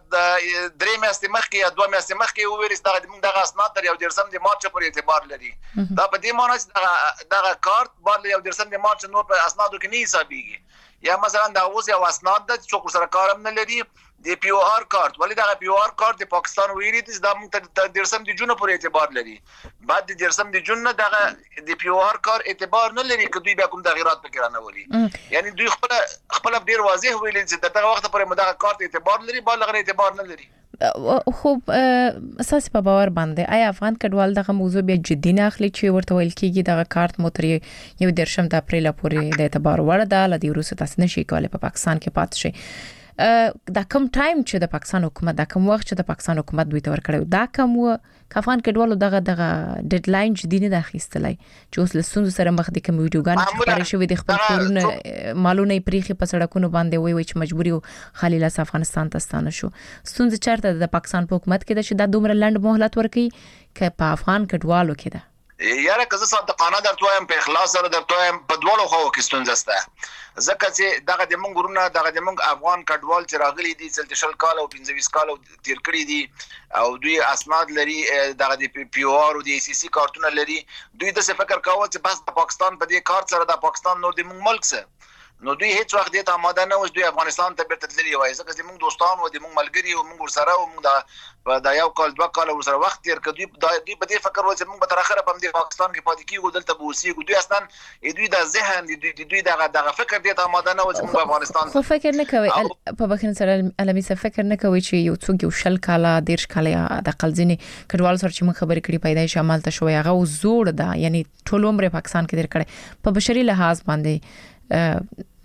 درې میاشتې مخکې یا دوه میاشتې مخکې ویل چې موږ د اسناد تر یو درسم د مارچ پورې اعتبار لري دا په دې معنی چې دغه کارت بار یو درسم د مارچ نور په اسنادو کې نه حسابيږي یا مثلا دا اوس یو اسناد د څوک سره کارم نه لري د POR کارت ولی دا POR کارت د پاکستان ویلي چې دا موږ ته درسم د جون پورې اعتبار لري بعد د درسم د جون نه دغه د POR کار اعتبار نه لري که دوی بیا کوم تغیرات پکې رانه ولي یعنی دوی خپل ډیر واضح ویلي چې دغه وخت پورې مدغه کارت اعتبار لري بل غیر اعتبار نه لري خوب اساس په باور باندې آیا افغان کډوال دغه موضوع بیا جدي نه اخلي چې ورته ویل کیږي دغه کارت موتري یو درشم د اپریل پورې د اعتبار وړ ده لدی روسه تاسو نشي کولای په پاکستان کې پات شي دا کوم ټایم چې د پاکستان حکومت دا کوم وخت چې د پاکستان حکومت دوی ته ورکړو دا کوم افغان کډوالو دغه ډیډلاین جدي نه داخیستلای چې اوس لسونو سره مخ دي کوم ویډیوګان چې خبرې شوې د خپل کورونه مالونه پریخي په سړکونو باندې وای چې مجبوري خالي لاس افغانستان ته ستانه شو ستونزه چرته د پاکستان په حکومت کې چې دا دومره لند مهلت ورکړي ک په افغان کډوالو کې ده یاره که زه صادقانه درتوایم په اخلاص سره درتوایم په دوړو خو کې ستونزه سته ځکه چې دغه د مونږ ورونه دغه د مونږ افغان کډوال چې راغلي دي چې شل کال او 25 کال تیر کړی دي او دوی اسناد لري دغه د POR او د ICC کارتونه لري دوی د څه فکر کاوه چې بس د پاکستان په دې کارت سره د پاکستان نور د مونږ ملک سره نو دوی هیڅ وخت دې ته آماده نه و دوی افغانستان ته بیرته تللی وای ځکه چې موږ دوستان و د موږ ملګری او موږ سره او موږ دا یو کال دوه کال سره وخت تیر کړ دوی په دې فکر و چې موږ به تر اخره په پاکستان کې پاتې کیږو دلته به اوسېږو دوی اصلا دوی د ذهن دوی دغه فکر دې ته آماده نه و چې موږ افغانستان خو فکر نه کوي په بخښنه سره علمي څه فکر نه کوي چې یو څوک یو شل کاله دیرش کاله د قلزنی کډوال سره چې موږ خبرې کړې پیدا شامل ته شوی هغه زوړ ده یعنی ټول عمر پاکستان کې تیر کړي په بشري لحاظ باندې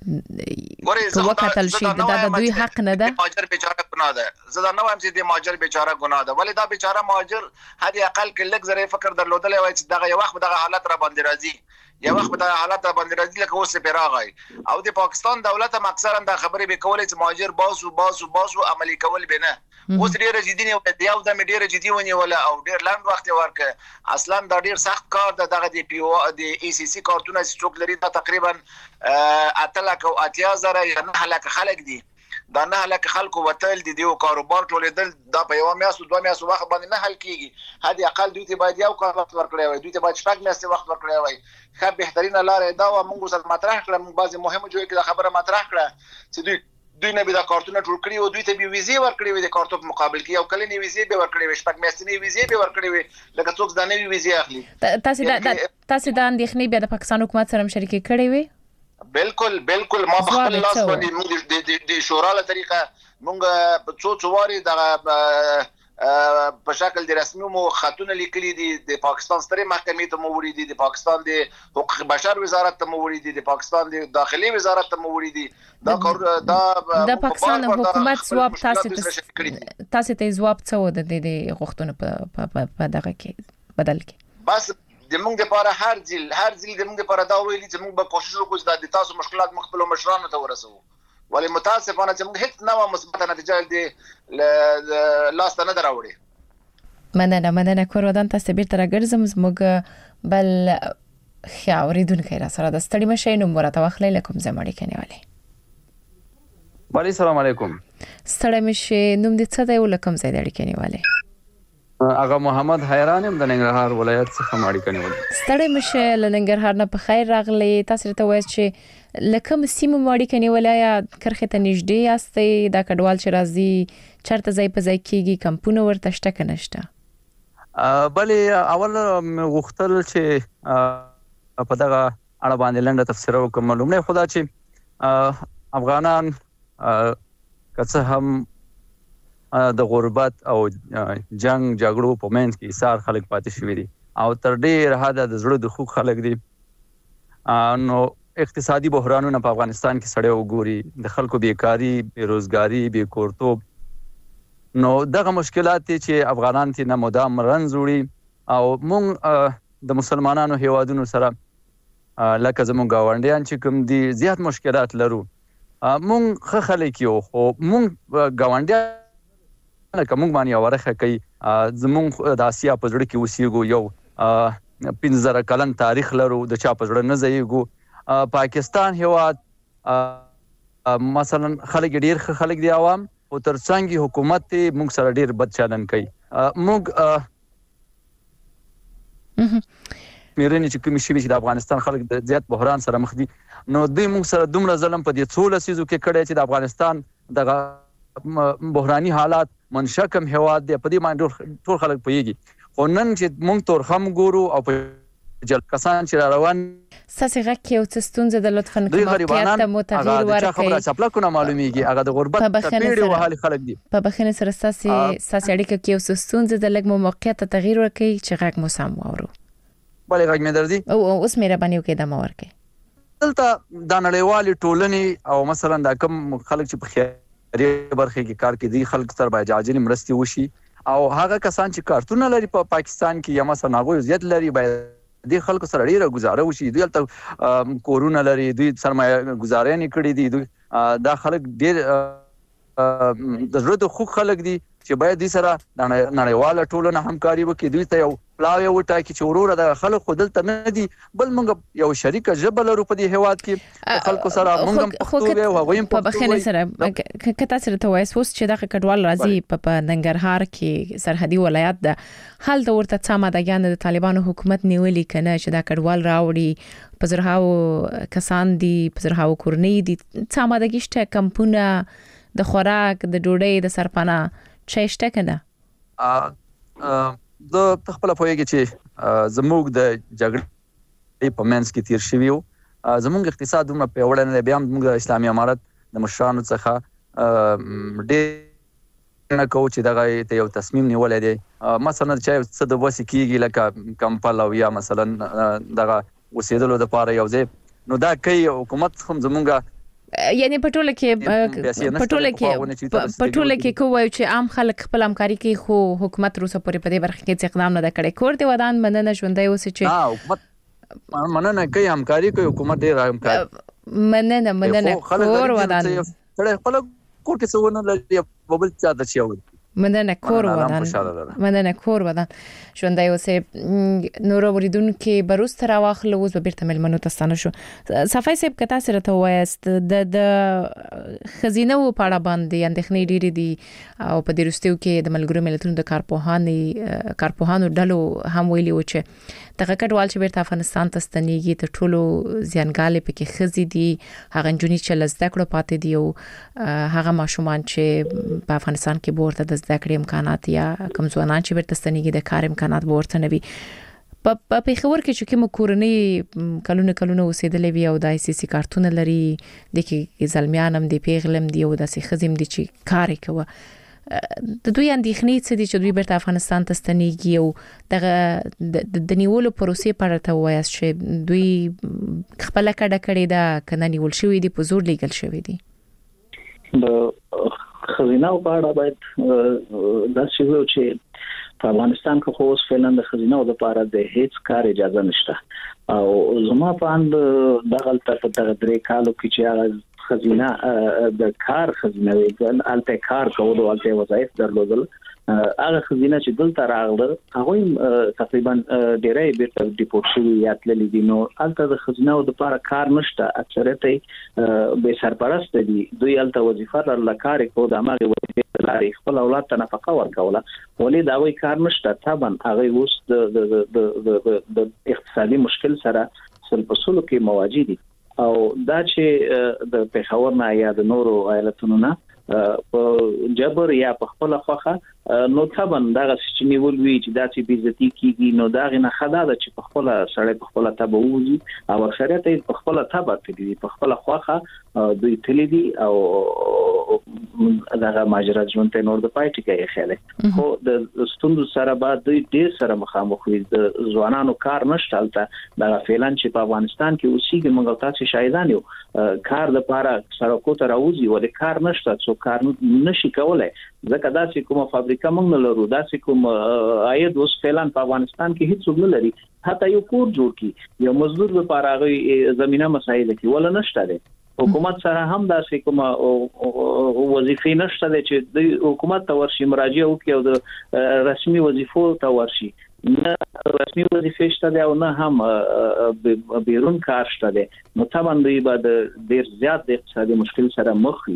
وکتل شي دا د دوی حق نه ده. مهاجر بیچاره ګناه ده. زه دا نه وایم چې د مهاجر بیچاره ګناه ده، ولې دا بیچاره مهاجر هدي اقل کې لږ زره فکر درلودل وای چې دغه یو وخت دغه حالت را باندې راځي، یو وخت دغه حالت را باندې راځي لکه اوس په راغی. او د پاکستان دولت هم اکثرا دا خبرې به کولې چې مهاجر باسو عملی کول به نه. اوس ډیره جدي نه وي، یو د ډیره جدي ونیول او ډیر لاند وخت ورکه. اصلا دا ډیر سخت کار ده. دغه د پی او د ای سی سی کارتونه سټروک لري، دا تقریبا 8,000 یا 9,000 خلک دي. دا 9,000 خلکو وتل دي او کاروبار ټولېدل دا په یو میاشت 2 میاشت وخت باندې نه حل کیږي. هدي اقل دوی ته باید یو کار وخت ورکړی وي، دوی ته باید 4 میاشتې وخت ورکړی وي. خو بهترینه لار دا و موږ سره مطرح کړم، موږ بعضی مهمه جوړه کې خبره مطرح کړه چې دوی نه به دا کارتونه ټول کړی او دوی ته به ویزه ورکړي وي د کارتو په مقابل کې، او کله نه ویزه به ورکړي وي، 4 میاشتې ویزه به ورکړي وي لکه څوک دا نه ویزه اخلي. تاسو دا اندېښنې بیا د پاکستان حکومت سره مشارکت کړی وي؟ بالکل ما بخل لاس باندې موږ د شورا له طریقه موږ په څو واري د په شکل د رسمي مو خطونه لیکلي دي، د پاکستان سترې محکمې ته مو وړي دي، د پاکستان د حقوق بشر وزارت ته مو وړي دي، د پاکستان د داخلي وزارت ته مو وړي دي. د پاکستان حکومت ځواب تاسو ته ځواب څه و د غوښتنو په دغه کې بدل کې؟ بس د موږ لپاره هر ځل د موږ لپاره دا ویلي چې موږ به کوشش وکړو د تاسو مشکلات مخبل مشرانو ته ورسو، ولی متاسفانه چې موږ هیڅ نوې مثبت نتیجه دې لاس ته نه دراوړي. مننه کورودان تاسو بیرته راګرځم. زموږ بل خاوریدونکو را سره د ستړي مشه نوم ورته واخلې لکم زمړی کنيواله. وعلیکم السلام علیکم. ستړي مشه نوم دې څه دی ولکم زیدړي کنيواله؟ اغه محمد حیران هم د ننګرهار ولایت څخه ماړی کنيواله. ستړي مشه لنګرهار نه په خیر راغلی. تاسو ته وایي چې لکه سیمه ماړی کنيواله یا کرخه ته نږدې یاستئ، دا کډوال چې راځي چرته ځای په ځای کېږي، کمپونه ورته شته که نشته؟ بلې اول غوښتل چې په دغه اړه باندې لنډه تفسیر وکړم. لومړی خو دا چې افغانان که څه هم د غربت او جنگ جګړو په منځ کې ایثار خلک پاتې شوي دي او تر ډېر حده د زړه د خوږ خلک دي. نو اقتصادي بحرانونه په افغانستان کې سړی وګوري، د خلکو بیکاری، بیروزګاری، بیکورتوب، نو دغه مشکلات چې افغانان ته نه مدام رنځ وړي او موږ د مسلمانانو هیوادونو سره لکه زموږ گاونډیان چې کوم دي زیات مشکلات لرو. موږ ښه خلک یو، خو موږ گاونډیان لکه موږ باندې ورخه کوي. زموږ د آسیا په زړه کې اوسېږو، یو 15 کلن تاریخ لرو، د چا په زړه نه ځایږو. پاکستان هیواد مثلا خلک ډیر خلک دی عوام او ترڅنګ حکومت ته موږ سره ډیر بد چلن کوي. موږ میرنی چې کوم شي چې د افغانستان خلک د زیات بحران سره مخ دي، نو دوی موږ سره دومره ظلم په دې 16 سيزو کې کړی چې د افغانستان د بحراني حالات منشأ کوم هیواد دی، په دې باندې ټول خلک پوهیږي. خو نن چې موږ تورخم ګورو او په جل کسان چې روان ساسي غکه او ستونزه د لطفاً کومه ته متغیر ورکړي خبره چپلا کو نه معلومیږي. هغه د غربت په پیړو وهالي خلک دي. په بخنه سره ساسي اړیکه کې او ستونزه د لګ موقعیت تغیر ورکړي چې غږ مو سم وورو. بلې غږ مې درځي او اوس مې را باندې کې د مورکه دلته د نړیوالي ټولنې او مثلا د کوم خلک چې په خیري برخه کې کار کوي خلک سره باید عاجل مرستي وشي، او هغه کسان چې کارتونه لري په پاکستان کې یا مثلا هغه زیات لري باید د خلکو سره ډیره گزاره وشي. دوی ته کورونه لري، دوی سرمایه گزاري نه کړی دي، دا خلک ډیر د زړه د خوږ خلک دي چې باید دې سره نړیواله ټولنه همکاري وکړي. دوی ته یو پلاوی وټاکي چې وروره د خلکو دلته نه دي، بل موږ یو شریکه ژبه لرو په دې هیواد کې خلکو سره موږ هم پښتو وي او هغوی هم په بخښنې سره کته سره ته وایي اوس چې دغه کډوال راځي په ننګرهار کې سرحدي ولایت ده، حال د ورته څه مادهګان د طالبانو حکومت نیولې کنه چې دا کډوال راوړي، په زرهاو کسان دي، په زرهاو کورنۍ دي، څه مادهګي شته، کمپونه د خوراک، د ډوډۍ، د سرپناه چې شته کنه؟ د خپل پوهیږي چې زموږ د جګړې په منځ کې تیر شوی او زموږ اقتصاد دومره پیاوړی نه دی، بیا موږ د اسلامي امارت د مشرانو څخه ډېر نه کوو چې دغه ته یو تصمیم نیولی دی. مثلا چې څه د وسې کېږي لکه کمپل او یا مثلا دغه اوسېدلو دپاره یو ځای، نو دا کوي حکومت هم زموږ یعنی پټوله کې کوی چې عام خلک خپل همکاري کوي خو حکومت روسه پورې په دې برخه کې اقدام نه کړي. کور دی ودان مننه ژوندۍ اوس چې حکومت مننه کوي همکاري کوي حکومت ډیر همکاري مننه کور ودان خپل کور کې څونه لري بل چا د چیو مننه کور ودان ژوندۍ اوس نور اوریدونکو بروس تر واخل اوس به بیرته ملمنو تاسو شو صفای صاحب کته سره ته وایست د خزینه و پاړه باندې اندېښنې ډېرې دي او په دې وروستیو کې د ملګرو ملتونو د کارپوهانو ډلو هم ویلي و چې دغه کډوال چې بیرته افغانستان ته ستنېږي ته ټولو زیانګالې پکې خزي دي هغه نجونې چې لزده کړو پاتې دي او هغه ماشومان چې په افغانستان کې ورته د زده کړې امکانات یا کوم ځوانان چې بیرته ستنېږي د کار امکانات ورته نه وي. په پیښور کې چې کوم کورنۍ کلونه اوسېدلې وي او د ICC کارتونه لري د کې زلمیان هم د پیغلم دی او د خزم دي چې کار کوي د دوی اندېښنې څه دي چې دوی بیرته افغانستان ته ستنېږي او د نیولو پروسې په اړه ته وایاست چې دوی خپل کډه کړې ده کنه نیول شوی دي په زور لیږل شوی دي. د خزینه په اړه باید دا چې په افغانستان کې خو اوس فعلا د خزینه لپاره د هیڅ کار اجازه نشته او زما په اند دغه طرف ته درې کالو کې چې خزینه د کار خزینه وي الته کار کول او الته وظایف درلودل هغه خزینه چې دلته راغله هغه تقریبا ډیرې بیرته ډیپورټ شوی یا تللی دي نو الته د خزینه لپاره کار نشته اکثریت به سرپرست دي دوی الته وظیفه لرله کار کو د هغه وظیفه لري خپل اولاد ته نفقه ورکوله ولې دا وایي کار نشته طبعا هغه اوس د اقتصادي مشکل سره سلپسلو کې مواجه دي او دا چې د پیښور نه یا د نورو ایالتونو نه په جبر یا په خپل خوخه نو طبعا دا چې نیول وی چې دا چې بیزتی کیږي نو دا غنه خدا ده چې په خپل سړی په خپل تابع وځي او اکثریت په خپل تابع دي په خپل خوخه دوی تللی دي او دا ماجرا ژوند ته نور د پایټي کې خیاله خو د ستوندو سره بعد دوی ډیر سره مخامخ وي د ځوانانو کار نشټالته دا فعلان چې په افغانستان کې اوسېږي موږ تاسو شاهدان یو کار د پاره سړکو ته راوځي ولې کار نشته څو کار نشي کولای ځکه دا چې کومه فابریکه موږ نه لرو دا چې کوم عاید اوس فعلان په افغانستان کې هیڅ نه لري حتی یو کور جوړ کی یو مزدور لپاره غوي زمينه مسایل کې ولا نشته ده حکومت سره هم دا چې کومه وظیفې نشته ده چې د حکومت ته ورشي مراجعه وکړي او د رسمي وظیفو ته ورشي نه رسمي وظیفې شته ده او نه هم بیرون کار شته ده نو طبعا دوی بعد ډیر زیات د اقتصادي مشکل سره مخ وي.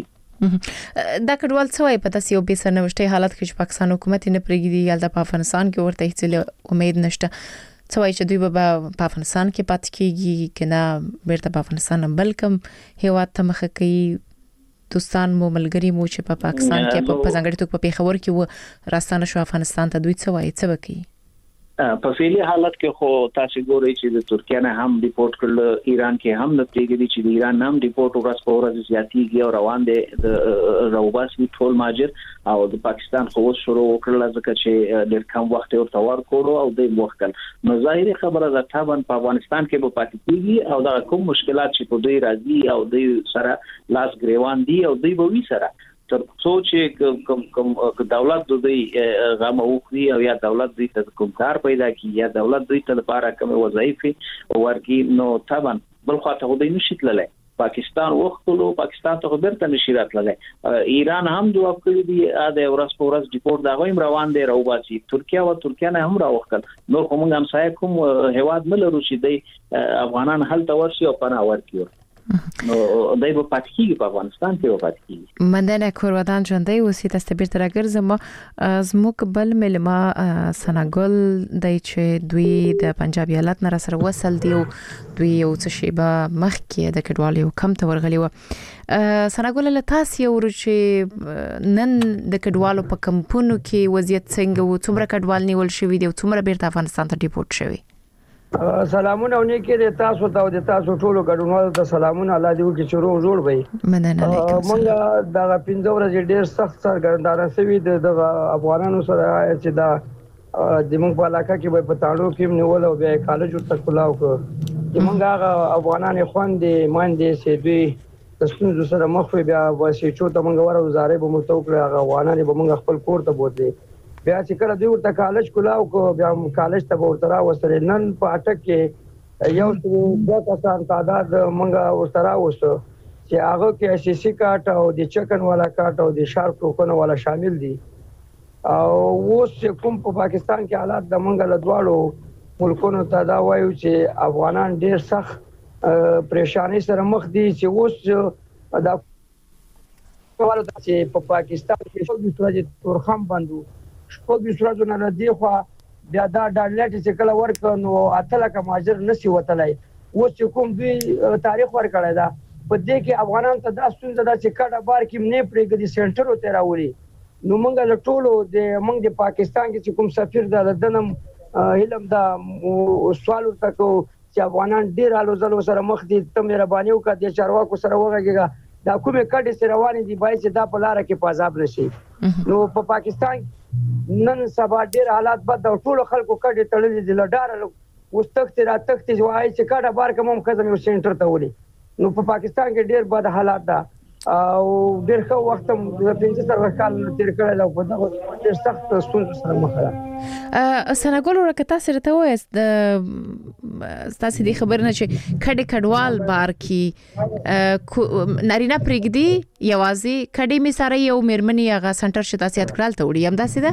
دا کډوال څه وایي په تاسو یو به سرنوشتي حالت کې چې پاکستان حکومت نه پرېږدي یا د افغانستان کې ورته هیڅ امید نشته څه وایي چې دوی به په افغانستان کې پاتې کیږي کنه بیرته په افغانستان بلکم هیواد ته مخ کوي دوستان مو ملګری مو چې په پاکستان کې په ځانګړي توګه په پیښور کې و راستانه شو افغانستان ته دوی څه وایي څه وکړي په فعلی حالت کې خو تاسو ګورئ چې د ترکیه نه هم ریپورت کړل ایران کې هم نتیجه چې د ایران هم ریپورت ورځ په ورځ زیاتېږي او روان دي د روباسي ټول ماجر او د پاکستان خو شروع وکړل ځکه چې ډېر کم وخت ورته ورکړو او د وخت نو ظاهري خبره ده طبعا په افغانستان کې به پاتې کیږي او دا کوم مشکلات چې په دوی راځي او دوی سره لاس ګریوان دي او دوی به وی سره تر څو چې کوم دولت دوی غم اوخري او یا دولت دوی ته کوم کار پیدا کی یا دولت دوی ته لپاره کوم وظایف ورکی نو طبعا بل خاطر دوی نشي تللی پاکستان وختلو پاکستان ته خبرته نشي راتللی ایران هم دوه کړی دی دا ورځ په ورځ ریپورت دا غویم روان دی راوباسي ترکیه نه هم راوخل نو کوم هم سایه کوم هواد ملرو چې دی افغانان هلته ورشي او پناه ورکړي نو دای په پاتې په افغانستان کې وپاتې مننه کورودان ژوندۍ اوسې تاسو بیرته راګرځم زموږ بل ملما سناګل دای چې دوی د پنجاب ایالت نه سره وصل دی او دوی یو څه شی به مخ کې د کډوالو کم ته ورغلی و سناګل له تاسو یو چې نن د کډوالو په کمپونو کې وضعیت څنګه و څومره کډوال نیول شوی دی او څومره بیرته افغانستان ته ډیپورټ شوی سلامونه ونیکې د تاسو ته او د تاسو ټولو ګډونوالو ته سلامونه الله دې وکړي چې روغ جوړ وي مننه علیکم موږ دا 15 ورځې ډېر سخت سرګردانه شوي د افغانانو سره چې دا د موږ په علاقه کې په تاړو کې نیول او بیا کالج ورته کلاو کو چې موږ هغه افغانان خوندې ماندې چې دوی د ستاسو سره مخ بیا وسیچو ته موږ ورو وزارې به متوکل افغانان به موږ خپل کور ته بوتلې بیا چې کله دوی ورته کالج کولاو کو بیا کالج ته ورته وسره نن په اٹک کې یو څو کسان تعداد موږ ورته وسو چې هغه کې اس سی کارت او د چکن والا کارت او د شارپ ټوکن والا شامل دي او اوس کوم په پاکستان کې حالات د موږ له دواړو ملکونو ته دا وایو چې افغانان ډیر سخت پریشانی سره مخ دي چې اوس دا ولر چې په پاکستان کې شو د سورج تورخم بندو شپږ سورج نه دی خو بیا دا ډالټ چې کله ورک نو اتل کا ماجر نسی وتلای اوس کوم دوی تاریخ ور کړی دا په دې کې افغانان ته دا ستونزه ده چې کډه بار کې نه پرېږدي سنټر ته راوړي نو موږ له ټولو د موږ د پاکستان کې کوم سفیر د دنم علم دا سوال ورته چې افغانان ډیر الوزلو سره مخ دي ته مهرباني وکړه د چارواکو سره وغږیږه دا کومه کډې سره روانې دي باید چې دا په لار کې پازاب نشي نو په پاکستان نن سبا ډیر حالات بد او ټول خلکو کډې تړلې دي لډار وستخت را تخت جوای چې کډه بار کوم خزم یو سنټر ته ولي نو په پاکستان کې ډیر بد حالات ده او ډیر ښه وخت هم د 15 کال تیر کړل او په دغه ډیر سخت ستونزو سره مخ ده سنګول ورکتا سره ته وایست ستاسو د خبر نه چې کډوال بار کی نارینه پرګدي یوازې کډې می سره یو مرمنی هغه سنټر شتاسیت کړل ته وړي هم داسې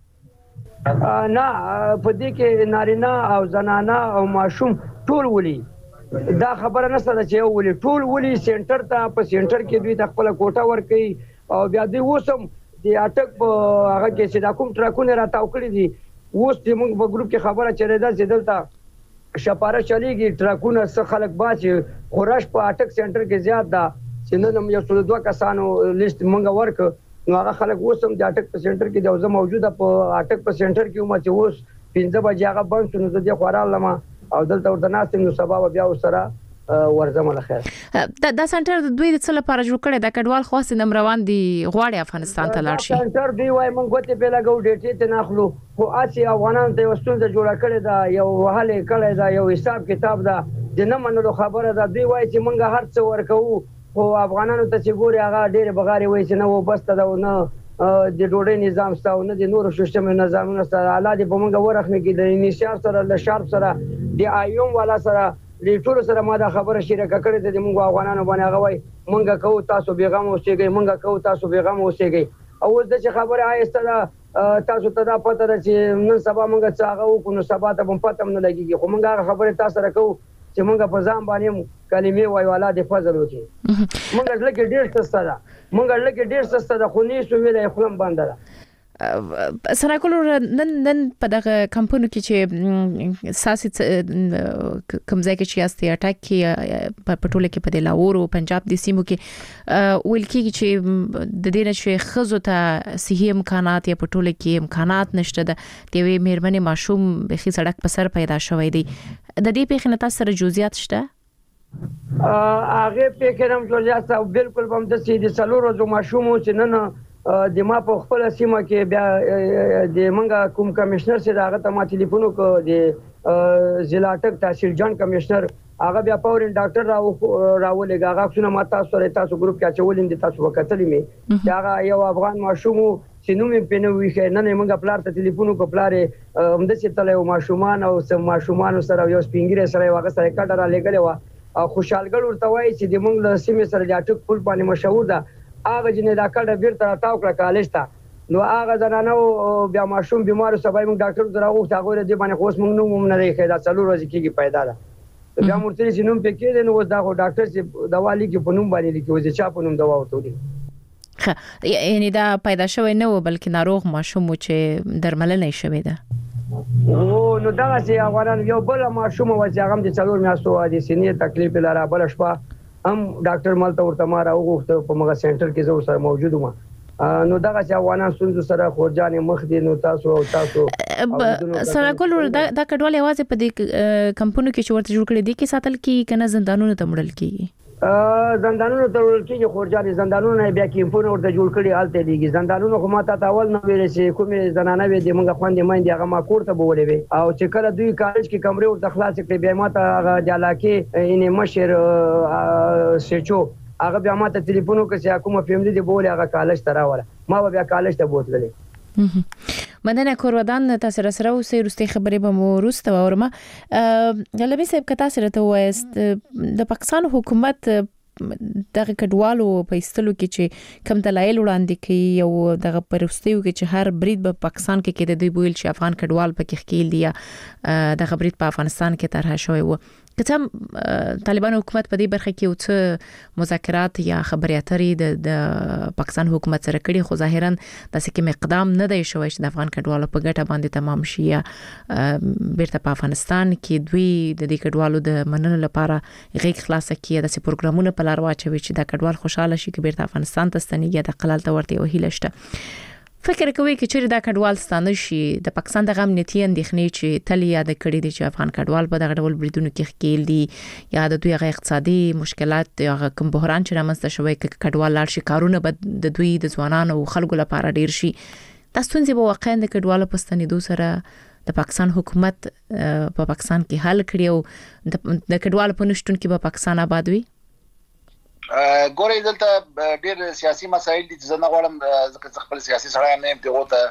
ده نه په دې کې نارینه او زنانه او ماشوم ټول ولي دا خبره نه ستاسو چې یو ولي ټول ولي سنټر ته په سنټر کې دوی د خپل کوټه ورکي او بیا دوی وسم د اٹک هغه کې چې دا کوم ټرکونه راټاو کړی دي اوس د موږ په ګروپ کې خبره چره ده چې دلته شپاره چلیږي ټرکونه څخه خلک باسي خورش په اٹک سنټر کې زیات ده چې نن یو څو دوه کسانو لیست موږ ورک نو هغه خلک وسم د اٹک په سنټر کې د اوسه موجوده په اٹک په سنټر کې ما چې اوس 15 بجې هغه بند شو نو د خوراله ما او دلته ورته ناستم نو سبا بیا وسره ورزمه خیر دا سنټر د دوی د څه لپاره جوړ کړی دا کډوال خاص نم روان دي غواړي افغانستان ته لاړ شي سنټر دی وای مونږ غوته په لګو ډیټې ته ناخلو خو اسی افغانان ته وستون د جوړ کړی دا یو وهله کړی دا یو حساب کتاب دا د نه منلو خبره دا دوی وای چې مونږ هر څه ورکو خو افغانانو ته چې ګوري هغه ډېر بغاري وای چې نه و بس ته نه د ډوډۍ نظام ستاو نه د نورو سیستم نظامونو سره اعلی په مونږ ورخنه کې د انیشار سره له شارپ سره د ایوم والا سره لیټور سره ما دا خبره شریکه کړې ده موږ افغانانو باندې هغه وای مونږ کوو تاسو بیغم اوسېږئ مونږ کوو تاسو بیغم اوسېږئ او د څه خبره آیسته تاسو ته دا پته ده چې نن سبا مونږ څنګه وکړو سبا ته په پته نه لګيږي خو مونږ خبره تاسو سره کوو چې مونږ په ځان باندې کلمې وای والا د فضل وکي مونږ لکه ډیر سسته ده مونږ لکه ډیر سسته ده خو نه سو ویلې خپل باندې ده سناکولو نن په دغه کمپونو کې چې ساسي کمزای کې چې استي اٹک کې په ټوله کې په لاهور او پنجاب د سیمو کې ویل کېږي چې د دې نشه خزو ته صحي امکانات یا په ټوله کې امکانات نشته د دوی مهرباني ماشوم بخي سړک په سر پیدا شوی دی د دې په خنتا سره جزئیات شته هغه په کړم جزئیات بالکل بم د سي د څلورو جو ماشوم چې نن د ما په خپل سیمه کې بیا د منګه کوم کمشنر سره هغه ته ما ټلیفون وکړ د ضلع اٹک تحصیل جان کمشنر هغه بیا پاورین ډاکټر راولېګا هغه څونه ما تاسو ګروپ کې اچولین دي تاسو وکړلې می هغه یو افغان ماشوم چې نو مې پینې ویخه نه منګه پلار ته ټلیفون وکړ پلار همدسي تلې ماشومان او سم ماشومان سره یو سپینګری سره هغه سره کډه را لګلې و خوشالګل ورته وای چې د منګ له سیمه سره د اټک پل باندې مشهور ده هغه جنې دا کډه بیرته راټاو کړه کالج ته نو هغه زنانه بیا ماشوم بیمار سبا موږ ډاکټر دراغو هغه دې باندې خوښ موږ نو موږ نه لري دا څلور ورځې کېږي پیدا ده بیا مرتضی سينوم پکې دي نو دا ډاکټر چې دوا لیکي په نوم باندې لیکي چې چا په نوم دوا وته دي یعنی دا پیدا شوی نه و بلکې ناروغ ماشوم چې درملنه شوی ده او نو دا چې افغانان یو بل ماشوم و چې هغه د څلور میاشتو د سینې تکلیف لاره بل شپه هم ډاکټر مالته ورته ما راوغوښته په مغه سنټر کې زه سره موجود وم نو دغه چې افغانان ستونزو سره خورجان مخ دي نو تاسو سره کول دا کډوال یوازې په دې کمپونو کې چې ورته جوړ کړی دي کې ساتل کې کنه زندانونو ته مړل کیږي زندانونو ته مړل کیږي خورجان زندانونو بیا کمپونو ورته جوړ کړی حالت دیږي زندانونو خو ماته تاول نو ویل چې کومه زنانه وي د موږ خوندې مېندې هغه ما کوړه بولې وي او چې کله دوی کالج کې کمرې ورته خلاص کړې بیا ماته هغه جالاکي انې مشر سچو هغه بیا ما ته ټلیفون وکړ چې کومه فیملی دی بوله هغه کالج ته راوړه ما بیا کالج ته بوتللې مننه کورودان تاسو سره اوسې روستي خبرې به مو روسته اورم لبي صاحب کتا سره ته وایست د پاکستان حکومت دغه کډوالو په استلو کې چې کم دلایل وړاندې کوي او دغه پرستیو کې چې هر برید په پاکستان کې د دوی بویل چې افغان کډوال پکې خکیل دي دغه برید په افغانستان کې طرح شوی و کته طالبان حکومت په دې برخه کې او څه مذاکرات یا خبرې اترې د پاکستان حکومت سره کړي خو ظاهرا داسې کې مقدام نه دی شوی چې د افغان کډوالو په ګټه باندې تمام شي یا بیرته په افغانستان کې دوی د دې کډوالو د مننه لپاره غیږ خلاصه کړي داسې پروګرامونه په لار واچوي چې د کډوال خوشاله شي چې بیرته افغانستان ته ستنیږي د قلال ته ورته وهیله شته فکر کوي چې چیرې دا کډوال ستانه شي د پاکستان د امنیتي اندېښنې چې تل یاد کړې دي چې افغان کډوال په دغه ډول بریدونو کې ښکیل دي یا د دوی اقتصادي مشکلات یا کوم بحران چې رامنځته شوی کډوال لاړ شي کارونه به د دوی د ځوانانو او خلکو لپاره ډیر شي تاسو څنګه به واقعا د کډوالو په ستنېدو سره د پاکستان حکومت په پاکستان کې حل کړی او د کډوالو په نشټون کې به پاکستان آباد وي ګورې دلته ډېر سیاسي مسایل دي چې زه نه غواړم ځکه خپل سیاسي سړی نه یم دغه ته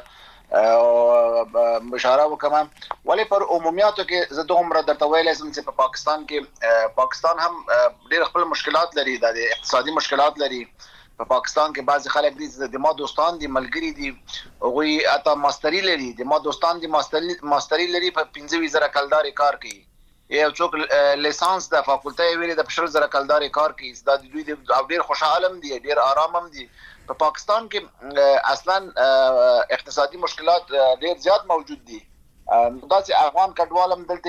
اشاره وکم ولی پر عمومیاتو کې زه دومره درته ویلای شم چې په پاکستان کې پاکستان هم ډېر خپل مشکلات لري د اقتصادي مشکلات لري په پاکستان کې بعض خلک دي د ما دوستان دي ملګری دي هغه اته ماستری لري د ما دوستان دي ماستری لري په 15000 کلداري کار کوي یو څوک لیسانس د فاکولټي ویلي د 15000 کلداري کار کوي د دوی د ډېر خوشاله دي ډېر آرام هم دي په پاکستان کې اصلا اقتصادي مشکلات ډېر زیات موجود دي دا چې افغان کډوالم دلته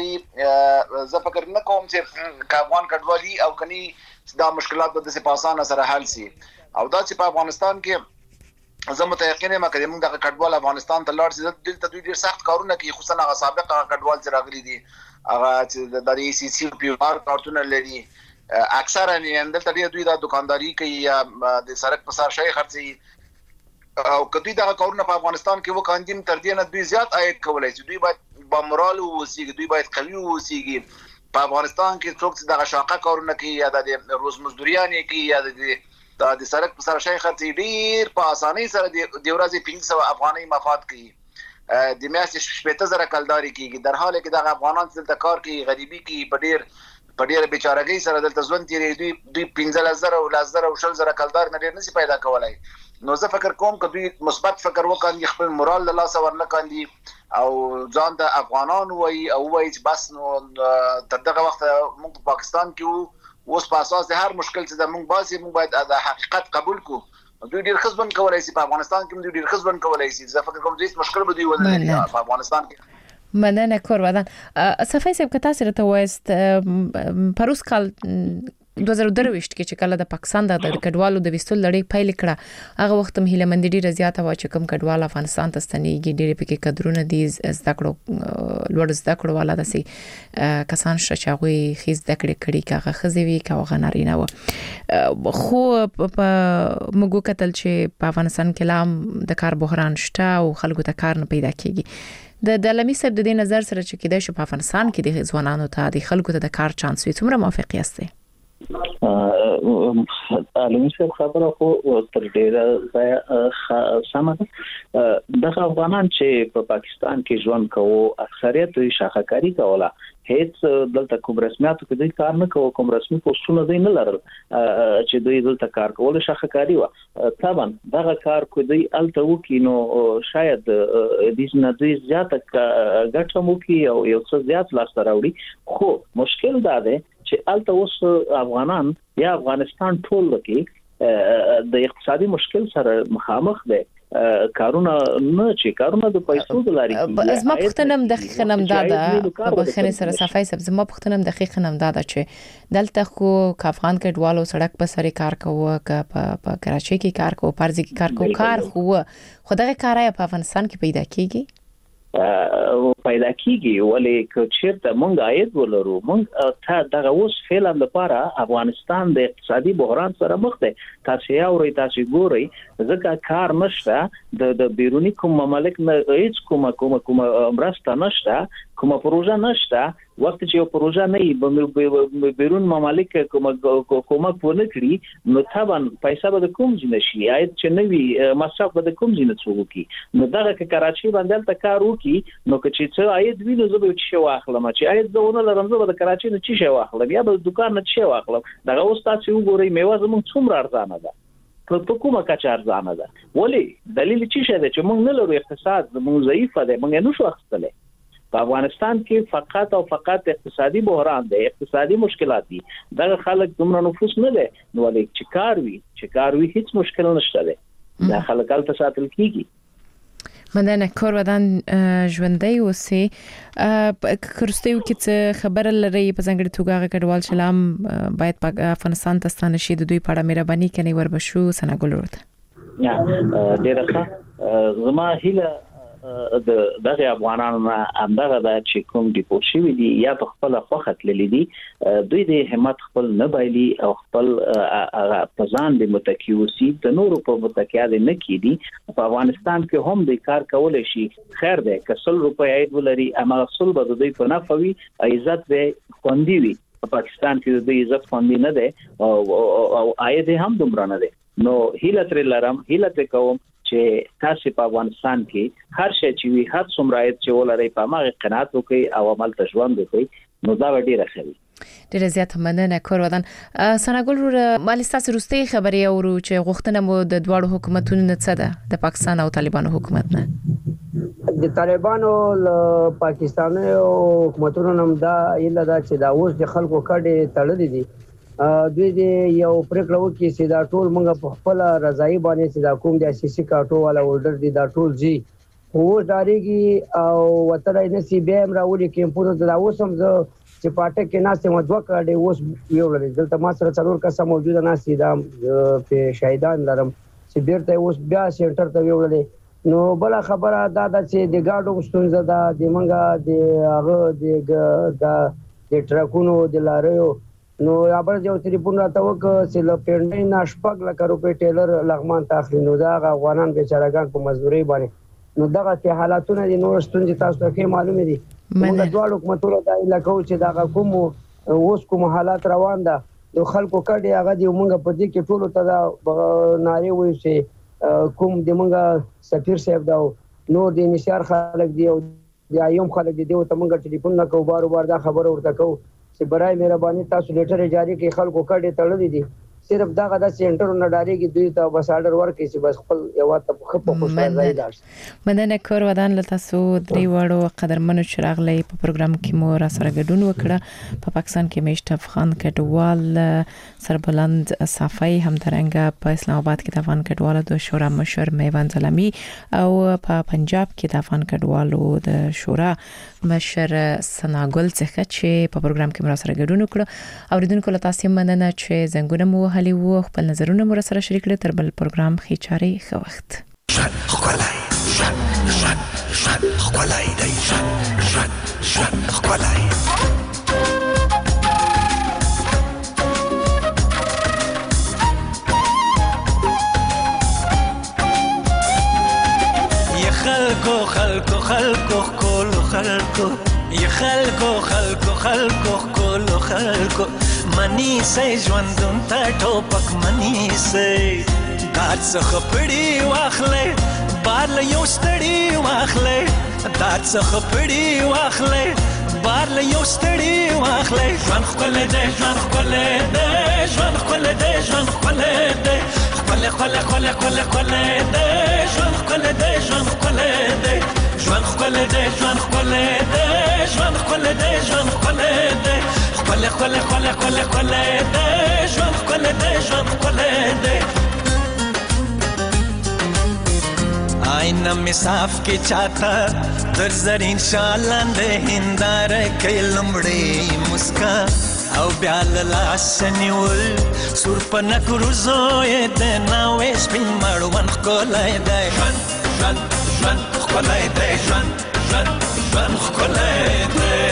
زه فکر نه کوم چې افغان کډوالي او کني دا مشکلات به د سپاسانه سره حل شي او دا چې په افغانستان کې زه متيقن یم چې موږ د کډوال افغانستان ته لاړ شي دلته دوی ډېر سخت کارونه کوي خصوصا هغه سابق کډوال چې راغلي دي هغه چې د ای سی پی آر کارتونه لري اکثرا یې دلته دوی د دکانداري کوي یا د سرک په سر شي خرڅي او کدی دا کارونه په افغانستان کې وکاندیم تر دې نه دوی زیات عاید کولای شي دوی باید با مورال اوسېږي دوی باید قوي اوسېږي په افغانستان کې څوک چې د شاقه کارونه کوي یا د روز مزدوریانه کوي یا د سرک په سر شي خرڅي ډیر په اسانۍ سره د ورځې 500 افغانۍ مفاد کوي د میاشتې 15000 کلداري کیږي در حاله کې د افغانان دلته کار کوي غریبي کوي په ډیر بیچارهګۍ سره دلته ژوند تیری دوی 15000 او 10000 او 10000 کلدار نه ډیر نشي پیدا کولای نو زه فکر کوم چې دوی مثبت فکر وکړي خپل مورال له لاسه ورنکاندي او ځان د افغانان وای او وای چې بس نو تر دغه وخت موږ په پاکستان کې اوس په اساس د هر مشکل چې موږ باسي موږ باید د حقیقت قبول کو دوی ډیر خزبن کولای شي په افغانستان کې دوی ډیر خزبن کولای شي زه فکر کوم چې مشکل به دوی ولري په افغانستان کې مننه کورودان صفای صاحب کتا سره ته وایست پروس کال 2023 کې چې کله د پاکستان د کډوالو د وستل لړۍ پیل کړه هغه وخت هم هیله مندي ډیره زیاته و چې کوم کډوال افغانستان ته ستنېږي ډېر پکې قدرونه دي زده کړو لوړ زده کړو والا دسي کسان شچاغوي خیز زده کړې کاغه خزوي کاغه نارینه و خو په موږ کتل چې په افغانستان کې لام د کار بحران شته او خلکو ته کار نه پیدا کیږي د لمی صاحب د دې نظر سره چې کېدای شي په افغانستان کې د ځوانانو ته د خلکو ته د کار چانس وي څومره موافق یاستئ علمي خبره خو تر ډیره سمه ده د افغانان چې په پاکستان کې ژوند کوي اکثریت یې شاخکاری کوله هیڅ دلته کوم رسمیاتو کې دوی کار نه کوي کوم رسمي پوسټونه دوی نه لرل چې دوی دلته کار کول شاخکاری و طبعا دغه کار کو دوی الته وکي نو شاید دې نه دوی زیاته ګټه مو کوي او یو څه زیات لاس راوړي خو مشکل دا ده چې الته اوس افغانان یا افغانستان ټول کې د اقتصادي مشکل سره مخامخ دي کارونه نه چې کارونه د پیسو د لاري زما پختنم دقیقاً هم داده په خنه سره صفای سب زما پختنم دقیقاً هم داده چې دلته خو افغان کډوالو سړک په سره کار کوي په کراچۍ کې کار کوي پارځي کې کار کوي کار خو خدای کارای په افغانستان کې پیدا کیږي ولې چې مونږ عاید ولرو مونږ ته دغه اوس فعلا لپاره افغانستان د اقتصادي بحران سره مخ دی تاسو ګورئ ځکه کار نشته د بیرونی کوم مملک نه هیڅ کومه مرسته نشته کومه پروژه نشته وخت چې یو پروژه نه وي بیرون ممالک کومک ونه کړي نو طبعا پیسې به کوم ځای نشي عاید چې نه وي مصرف به کوم ځای نه څوکي نو دا که کراچي باندې ته کار وکي نو چې څه عاید ویني زه به چې واخلم چې عاید زونه لرم زه به کراچي نه چې واخلم یا به دکان نه چې واخلم دا اوس تاسو وګورئ میوه زموږ څومره ارزانه ده په کومه کچه ارزانه ده ولی دلیل چې شه ده چې موږ نه لرو اقتصاد زموږ ضعیف ده موږ نه شو اخستلې په افغانستان کې فقط او فقط اقتصادي بحران دی اقتصادي مشکلات دي دا خلک دومره نفوس نه ده نو ولې چې کار وی هیڅ مشکل نشته ده دا خلک البته ساتل کیږي مننه کور ودان ژوندۍ اوسې کرستیو کې خبر لري په څنګه توګه کډوال شلام باید په افغانستان ته ستانه شي د دوی په اړه مهرباني کوي وربشو سناګل ورته یا ډیره زما هیله د دغه افغانانو همدغه د چې کوم ډیپورټ شوی دي یا په خپل خوخه تللی دي دوی د همت خپل نه بایلي او خپل پزان د متکیوسی د نورو په متکیا دي نه کیدي په افغانستان کې هم د کار کول شي خیر ده کسل روپۍ عاید ولري اما اصل به دوی په نفوي عزت به خوندي وي په پاکستان کې د عزت خوندي نه ده او عاید هم دومره نه ده نو هیله تر لرم هیله کوم چې تاسو په افغانستان کې هر شي چې وي هر څومره چې ولري په ماغه قناعت وکي او عمل ته ژوند وکي نو دا ډیره ښه وي ډیره زیات مننه کور ودان سناګل مالي تاسو روستي خبري اورو چې غوښتنه مو د دوړو حکومتونو نه څه ده د پاکستان او طالبانو حکومت نه د طالبانو پاکستاني حکومتونو نم دا اله دا چې دا اوس د خلکو کډه تړلې دي دوی دې یو پریکړه وکړي چې دا ټول موږ په خپل رضایي باندې چې دا کوم د اساسي کاټو والا اورډر دي دا ټول جی خو داریږي او وترای نسی به راولي کیمپونو ته دا اوسم زه چې پاټه کې ناسته مو دوه کړي اوس یو لري دلته ما سره څلور کسه موجوده ناسي دا په شهیدان لرم چې بیرته اوس بیا سنټر ته ویولې نو بل خبره دا چې د گاډو ستونزه دا د منګه د هغه د ټرکونو د لاریو نو ابر یو ټلیفون راته وک چې ل پیډې ناشپګ لکه روپې ټیلر لغمان تاخلي نو دا افغانان بیچارهګان په مزدوري باندې نو دغه ته حالاتونه دي نو ستونزې تاسو ته معلومه دي موږ دواړو حکومتونو دا لکه چې دا کوم اوس کوم حالات روان ده نو خلکو کډي هغه دی موږ په دې کې ټولو ته ناری وایي چې کوم د موږ سفیر صاحب دا نور د نشار خلک دی او د ایوم خلک دی ته موږ ټلیفون نه کوو بار دا خبر ورته کوو چې برای مهرباني تاسو لیټر جاری کړئ خلکو کډه تړلې دي صرف دغه د سنټر نه ډاریږي دوی ته بس آرډر ورکړي چې بس خپل یو ته په خوشاله ځای لاړ مننه کور ودان له تاسو درې وړو قدرمنو چراغلي په پروګرام کې مو را سره ګډون وکړه په پاکستان کې مشت افغان کډوال سربلند صافي همدارنګه په اسلام آباد کې د افغان کډوالو د شورا مشر میوان زلمی او په پنجاب کې د افغان کډوالو د شورا مشر سناګل څخه چې په پروګرام کې مو را سره ګډون وکړه اوریدونکو له تاسو مننه چې زنګونه مو هلي وو خپل نظرونه مو سره شریک کړئ تر بل پروګرام خېچاري خو وخت خولای خولای دی خولای خلکو کول خلکو یا خلکو کول خلکو منی سې ژوندون ته ټوپک منی سې دار څخه پړی واخلې بار له یو ستړی واخلې دار څخه پړی واخلې بار له یو ستړی واخلې ژوند خپل دې ژوند خپل دې ژوند خپل دې ژوند خپل دې خپل خپل خپل خپل خپل دې ژوند خپل دې ژوند خپل دې ژوند خپل دې ژوند خپل دې ژوند خپل دې ژوند خپل دې خپل خپل خپل خپل خپل دې ژوند خپل دې ژوند خپل دې آینه می صاف کې چاته در زرین شالند هندار کې لمړې مسکا او بیا لاس نیول سور پنه کروزوې د ناوې سپین مړون خولای دی ژوند ژوند خولای دی ژوند ژوند ژوند خولای دی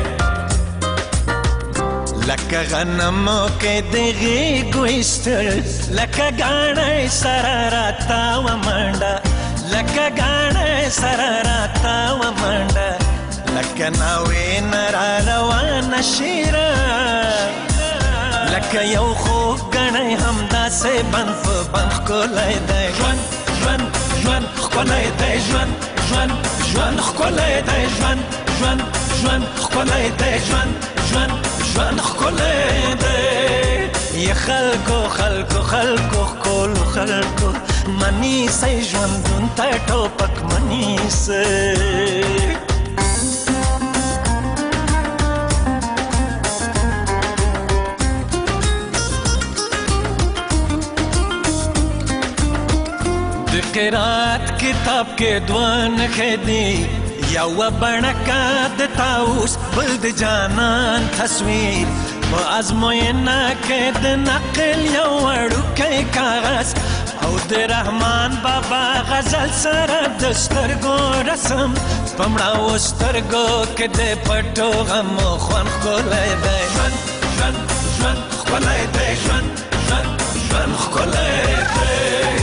لکه غنمو کې دغه ګويستر لکه غاڼې سره راتا و منډه لکه غاڼې سره راتا و منډه لکه ناوې نرا روانه شیره لکه یو خوږ ګڼی همداسې بند په بند ښکلی دی ژوند ژوند ژوند ښکلی دی ژوند ژوند ژوند ښکلی دی ژوند ژوند ژوند ښکلی دی ژوند ژوند ژوند ښکلی دی ی خلکو خلکو خلکو ښکلو خلکو منیسئ ژوندون ته ټوپک منیسئ قرات کتاب کې دوان خدي یو بڼکا د تاوس بل د جانان تصویر په ازموینه کې د نقل یو وړوکی کاغذ او د رحمان بابا غزل سره د سترګو رسم په مړاوو سترګو کې د پټو غمو خوند ښکلی دی ژوند ژوند ژوند ښکلی دی ژوند ژوند ژوند ښکلی دی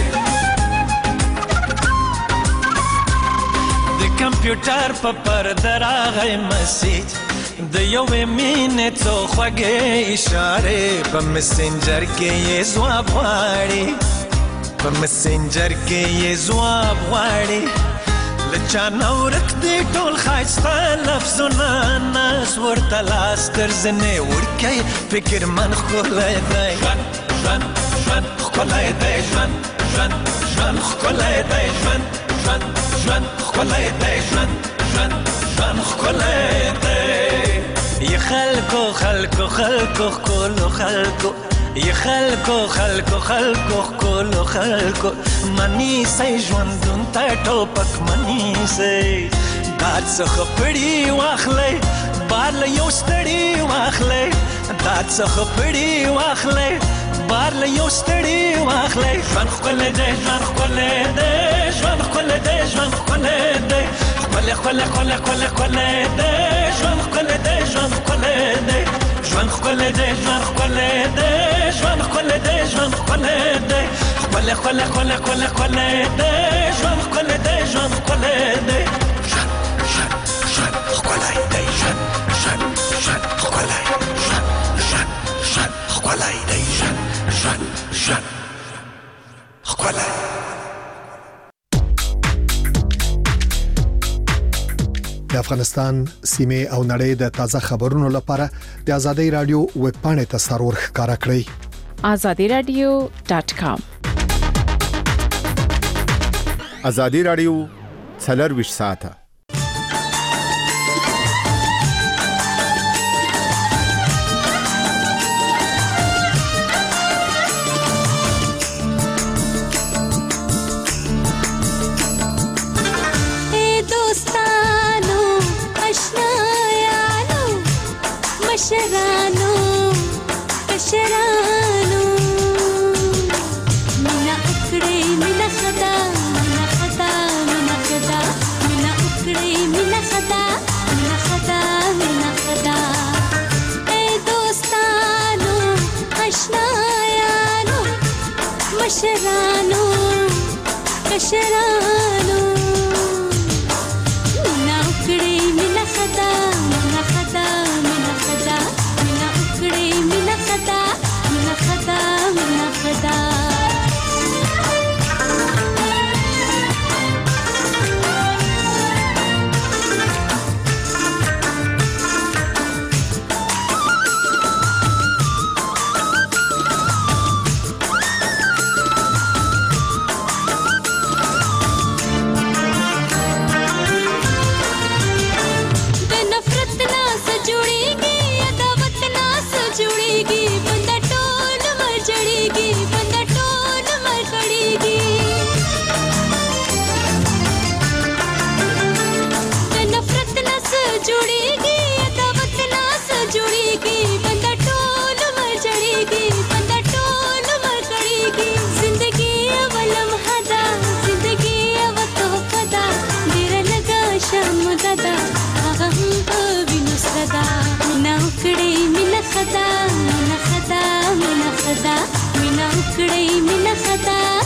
کمپیوټر په پرده راغی مسیج د یوې مینې څو خوږې اشارې په مسنجر کې یې ځواب غواړي په مسنجر کې یې ځواب غواړي له چا نه ورک دی ټول ښایسته لفظونه ناز ورته لاس تر زنې وړکی فکرمن ښکلی دی ژوند ژوند ژوند ښکلی دی ژوند ژوند ژوند ښکلی دی ژوند ژوند ژوند ښکلی دی ژوند ژوند ژوند ښکلی دی ی خلکو خلکو خلکو ښکلو خلکو ی خلکو خلکو خلکو ښکلو خلکو منیسئ ژوندون ته ټوپک منیسئ داد څخه پړي واخلئ بار له یو ستړي واخلئ داد څخه پړي واخلئ بار له یو ستړي واخلئ ژوند ښکلی دی ژوند ښکلی دی ژوند ښکلی دی ژوند ښکلی دی ښکلی ښکلی ښکلی ښکلی ښکلی دی ژوند ښکلی دی ژوند ښکلی دی ژوند ښکلی دی ژوند ښکلی دی ژوند ښکلی دی ژوند ښکلی دی ښکلی ښکلی ښکلی ښکلی ښکلی دی ژوند ښکلی دی ژوند ښکلی دی ژوند ژوند ژوند ښکلی دی ژوند ژوند ژوند ښکلی ژوند ژوند ژوند ښکلی دی ژوند ژوند ژوند ښکلی د افغانستان سیمه او نړۍ د تازه خبرونو لپاره د ازادي رادیو ویب پاڼه ته سرور ښکارا کړئ azadiradio.com ازادي رادیو 24 ساعته مشرانو مشرانو مینا اکړې مینا خدا مینا خدا مینا خدا مینا اکړې مینا خدا مینا خدا مینا خدا اے دوستانو آشنایانو مشرانو مشرانو مینا اکړې مینا خدا مینا خدا مینا خدا مینا اکړې مینا خدا مینا خدا مینا خدا مینا خدا مینا خدا مینا اکړې مینا خدا